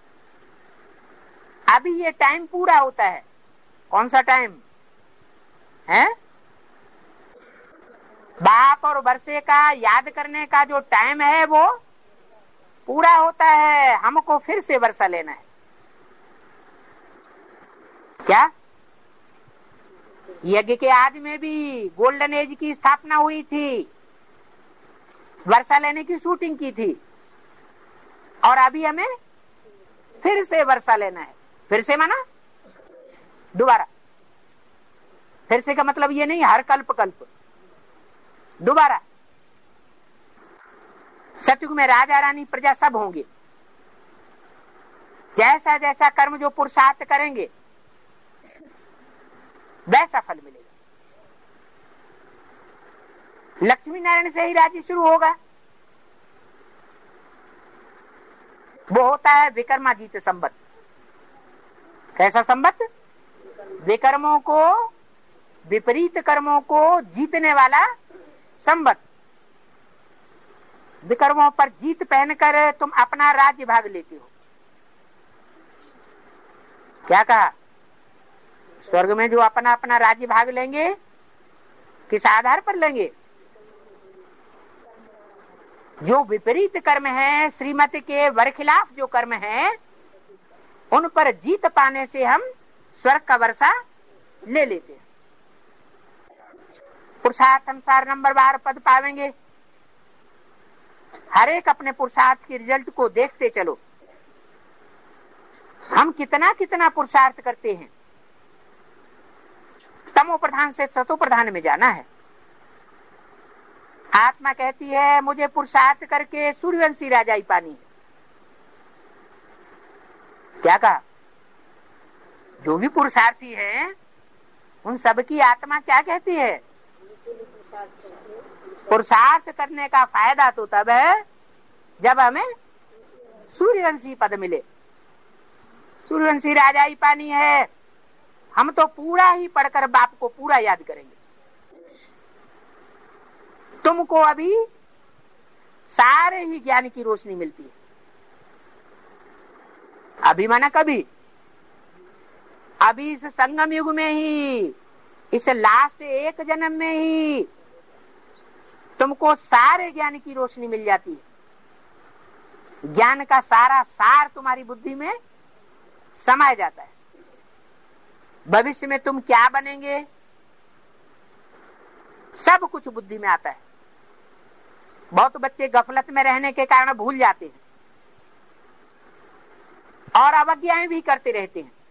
अभी ये टाइम पूरा होता है। कौन सा टाइम है? बाप और वर्षे का याद करने का जो टाइम है वो पूरा होता है। हमको फिर से वर्षा लेना है। क्या? यज्ञ के आदि में भी गोल्डन एज की स्थापना हुई थी, वर्षा लेने की शूटिंग की थी, और अभी हमें फिर से वर्षा लेना है। फिर से माना दोबारा। फिर से का मतलब ये नहीं हर कल्प कल्प, दोबारा। सतयुग में राजा रानी प्रजा सब होंगे। जैसा जैसा कर्म जो पुरुषार्थ करेंगे वैसा फल मिलेगा। लक्ष्मी नारायण से ही राज्य शुरू होगा। वो होता है विकर्माजीत संवत। कैसा संवत? विकर्मों को, विपरीत कर्मों को जीतने वाला संवत। विकर्मों पर जीत पहनकर तुम अपना राज्य भाग लेते हो। क्या कहा? स्वर्ग में जो अपना अपना राज्य भाग लेंगे किस आधार पर लेंगे? जो विपरीत कर्म है, श्रीमत के बरखिलाफ जो कर्म है, उन पर जीत पाने से हम स्वर्ग का वर्षा ले लेते हैं। पुरुषार्थ अनुसार नंबर बार पद पावेंगे। हर एक अपने पुरुषार्थ के रिजल्ट को देखते चलो। हम कितना कितना पुरुषार्थ करते हैं। तमो प्रधान से सतो प्रधान में जाना है। आत्मा कहती है मुझे पुरुषार्थ करके सूर्यवंशी राजाई पानी है। क्या कहा? जो भी पुरुषार्थी है उन सबकी आत्मा क्या कहती है? पुरुषार्थ करने का फायदा तो तब है जब हमें सूर्यवंशी पद मिले। सूर्यवंशी राजाई पानी है। हम तो पूरा ही पढ़कर बाप को पूरा याद करेंगे। तुमको अभी सारे ही ज्ञान की रोशनी मिलती है। अभी माना कभी, अभी इस संगम युग में ही, इस लास्ट एक जन्म में ही तुमको सारे ज्ञान की रोशनी मिल जाती है। ज्ञान का सारा सार तुम्हारी बुद्धि में समाया जाता है। भविष्य में तुम क्या बनेंगे सब कुछ बुद्धि में आता है। बहुत बच्चे गफलत में रहने के कारण भूल जाते हैं और अवज्ञाएं भी करते रहते हैं।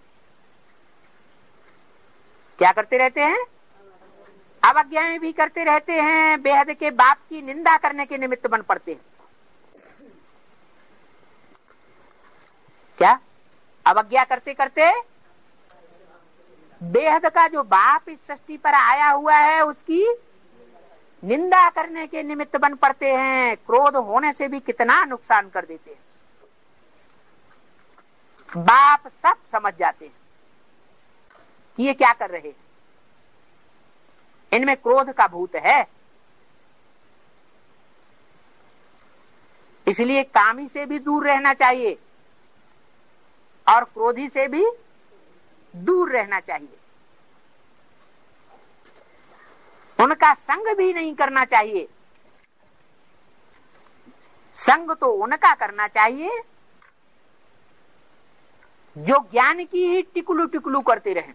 क्या करते रहते हैं? अवज्ञाएं भी करते रहते हैं। बेहद के बाप की निंदा करने के निमित्त बन पड़ते हैं। क्या? अवज्ञा करते करते बेहद का जो बाप इस सृष्टि पर आया हुआ है उसकी निंदा करने के निमित्त बन पड़ते हैं। क्रोध होने से भी कितना नुकसान कर देते हैं। बाप सब समझ जाते हैं कि ये क्या कर रहे हैं, इनमें क्रोध का भूत है। इसलिए कामी से भी दूर रहना चाहिए और क्रोधी से भी दूर रहना चाहिए। उनका संग भी नहीं करना चाहिए। संग तो उनका करना चाहिए जो ज्ञान की ही टिकलू टिकलू करते रहे।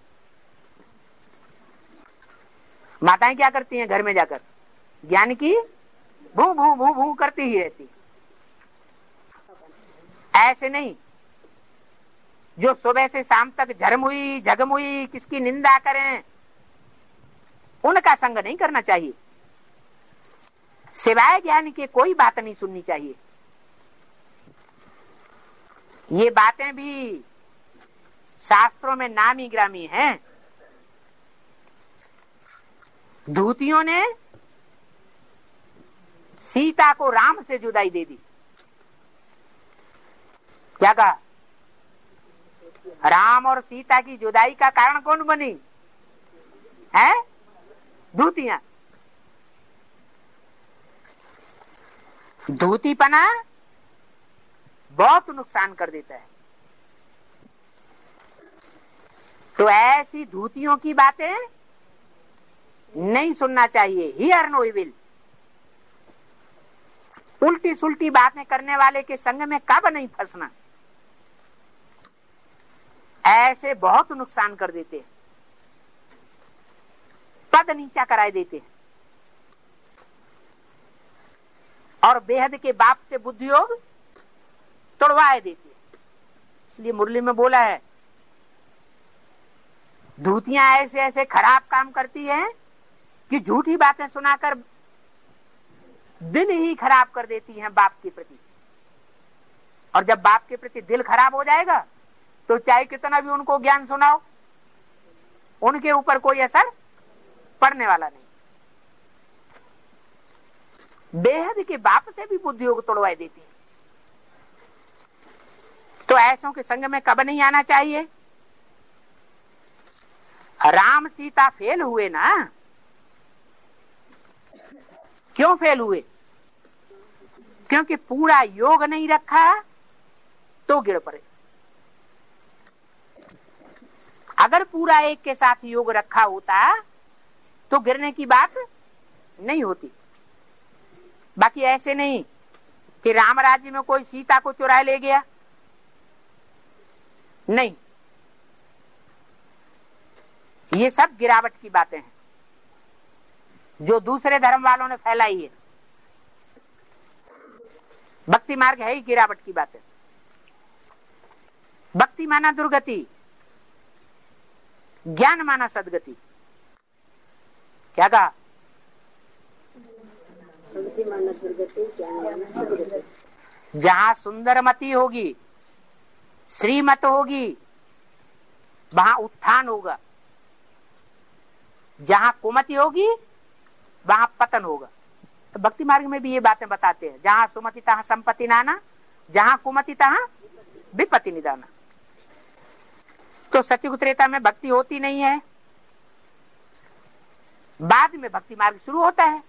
माताएं क्या करती हैं? घर में जाकर ज्ञान की भू भू भू भू करती ही रहती। ऐसे नहीं जो सुबह से शाम तक झरमुई झगमुई किसकी निंदा करें, उनका संग नहीं करना चाहिए। सिवाय ज्ञान के कोई बात नहीं सुननी चाहिए। ये बातें भी शास्त्रों में नामी ग्रामी हैं। धूतियों ने सीता को राम से जुदाई दे दी। क्या कहा? राम और सीता की जुदाई का कारण कौन बनी है? धूतियां। धूतीपना बहुत नुकसान कर देता है। तो ऐसी धूतियों की बातें नहीं सुनना चाहिए। Hear no evil. उल्टी सुल्टी बातें करने वाले के संग में कब नहीं फंसना। ऐसे बहुत नुकसान कर देते हैं, पद नीचा कराए देते हैं और बेहद के बाप से बुद्धि योग तोड़वाए देते हैं। इसलिए मुरली में बोला है धूतियां ऐसे ऐसे खराब काम करती हैं कि झूठी बातें सुनाकर दिल ही खराब कर देती हैं बाप के प्रति। और जब बाप के प्रति दिल खराब हो जाएगा तो चाहे कितना भी उनको ज्ञान सुनाओ, उनके ऊपर कोई असर पड़ने वाला नहीं। बेहद के बाप से भी बुद्धि योग तोड़वाई देती है। तो ऐसों के संग में कब नहीं आना चाहिए। राम सीता फेल हुए ना, क्यों फेल हुए? क्योंकि पूरा योग नहीं रखा तो गिर पड़े। अगर पूरा एक के साथ योग रखा होता तो गिरने की बात नहीं होती। बाकी ऐसे नहीं कि राम राज्य में कोई सीता को चुराए ले गया, नहीं, ये सब गिरावट की बातें हैं जो दूसरे धर्म वालों ने फैलाई है। भक्ति मार्ग है ही गिरावट की बातें। भक्ति माना दुर्गति, ज्ञान माना सदगति। क्या कहा? भक्ति माना दुर्गति, ज्ञान माना सदगति। जहां सुंदरमती होगी, श्रीमत होगी, वहां उत्थान होगा। जहां कुमति होगी वहां पतन होगा। तो भक्ति मार्ग में भी ये बातें बताते हैं, जहां सुमति तहां संपत्ति नाना, जहां कुमति तहां विपत्ति निदाना। तो सतयुग त्रेता में भक्ति होती नहीं है, बाद में भक्ति मार्ग शुरू होता है।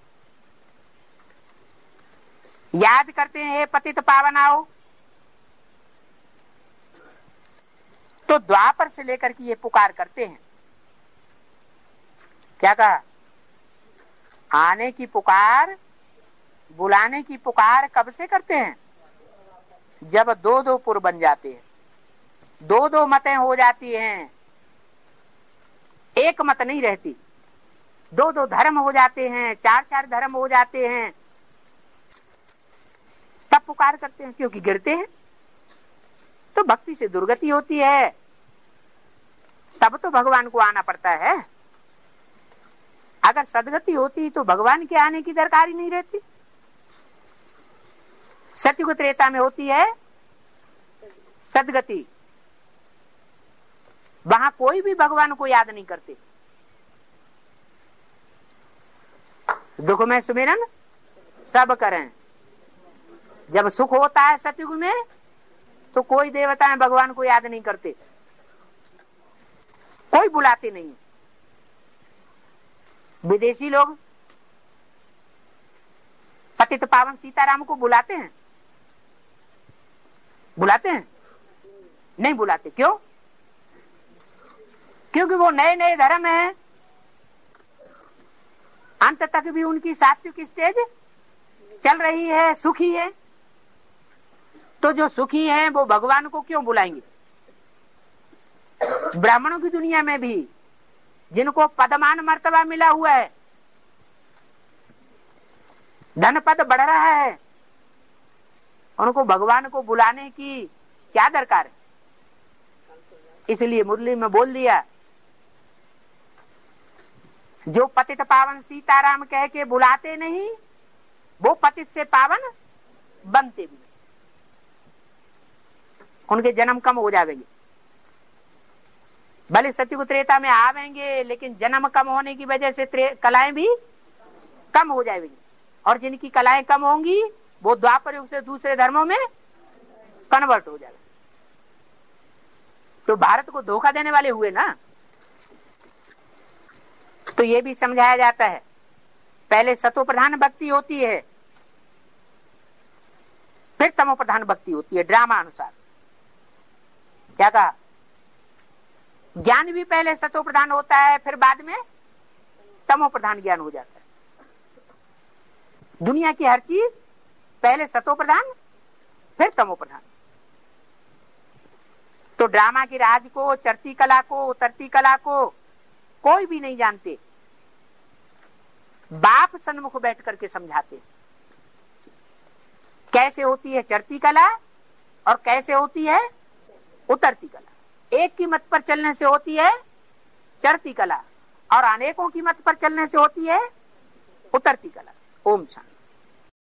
याद करते हैं हे पतित पावन आओ, तो द्वापर से लेकर के ये पुकार करते हैं। क्या कहा? आने की पुकार, बुलाने की पुकार कब से करते हैं? जब दो दो पुर बन जाते हैं, दो दो मतें हो जाती हैं, एक मत नहीं रहती। दो दो धर्म हो जाते हैं, चार चार धर्म हो जाते हैं, तब पुकार करते हैं, क्योंकि गिरते हैं। तो भक्ति से दुर्गति होती है, तब तो भगवान को आना पड़ता है। अगर सदगति होती तो भगवान के आने की दरकार ही नहीं रहती। सतयुग त्रेता में होती है सदगति, वहां कोई भी भगवान को याद नहीं करते। दुख में सुमिरन सब करें। जब सुख होता है सतयुग में तो कोई देवता भगवान को याद नहीं करते, कोई बुलाते नहीं। विदेशी लोग पतित पावन सीताराम को बुलाते हैं? बुलाते हैं? नहीं बुलाते। क्यों? क्योंकि वो नए नए धर्म हैं, अंत तक भी उनकी सात्विक स्टेज चल रही है, सुखी है। तो जो सुखी है वो भगवान को क्यों बुलाएंगे? ब्राह्मणों की दुनिया में भी जिनको पदमान मर्तबा मिला हुआ है, धन पद बढ़ रहा है, उनको भगवान को बुलाने की क्या दरकार है? इसलिए मुरली में बोल दिया, जो पतित पावन सीताराम कह के बुलाते नहीं वो पतित से पावन बनते भी नहीं, उनके जन्म कम हो जाएंगे। भले सतयुग त्रेता में आवेंगे लेकिन जन्म कम होने की वजह से कलाएं भी कम हो जाएंगी, और जिनकी कलाएं कम होंगी वो द्वापर युग से दूसरे धर्मों में कन्वर्ट हो जाएंगे। तो भारत को धोखा देने वाले हुए ना। तो ये भी समझाया जाता है, पहले सतो प्रधान भक्ति होती है, फिर तमो प्रधान भक्ति होती है ड्रामा अनुसार। क्या कहा? ज्ञान भी पहले सतो प्रधान होता है, फिर बाद में तमो प्रधान ज्ञान हो जाता है। दुनिया की हर चीज पहले सतो प्रधान फिर तमो प्रधान। तो ड्रामा की राज को, चरती कला को, उतरती कला को कोई भी नहीं जानते, बाप सन्मुख बैठ करके समझाते कैसे होती है चरती कला और कैसे होती है उतरती कला। एक की मत पर चलने से होती है चरती कला और अनेकों की मत पर चलने से होती है उतरती कला। ओम शांति।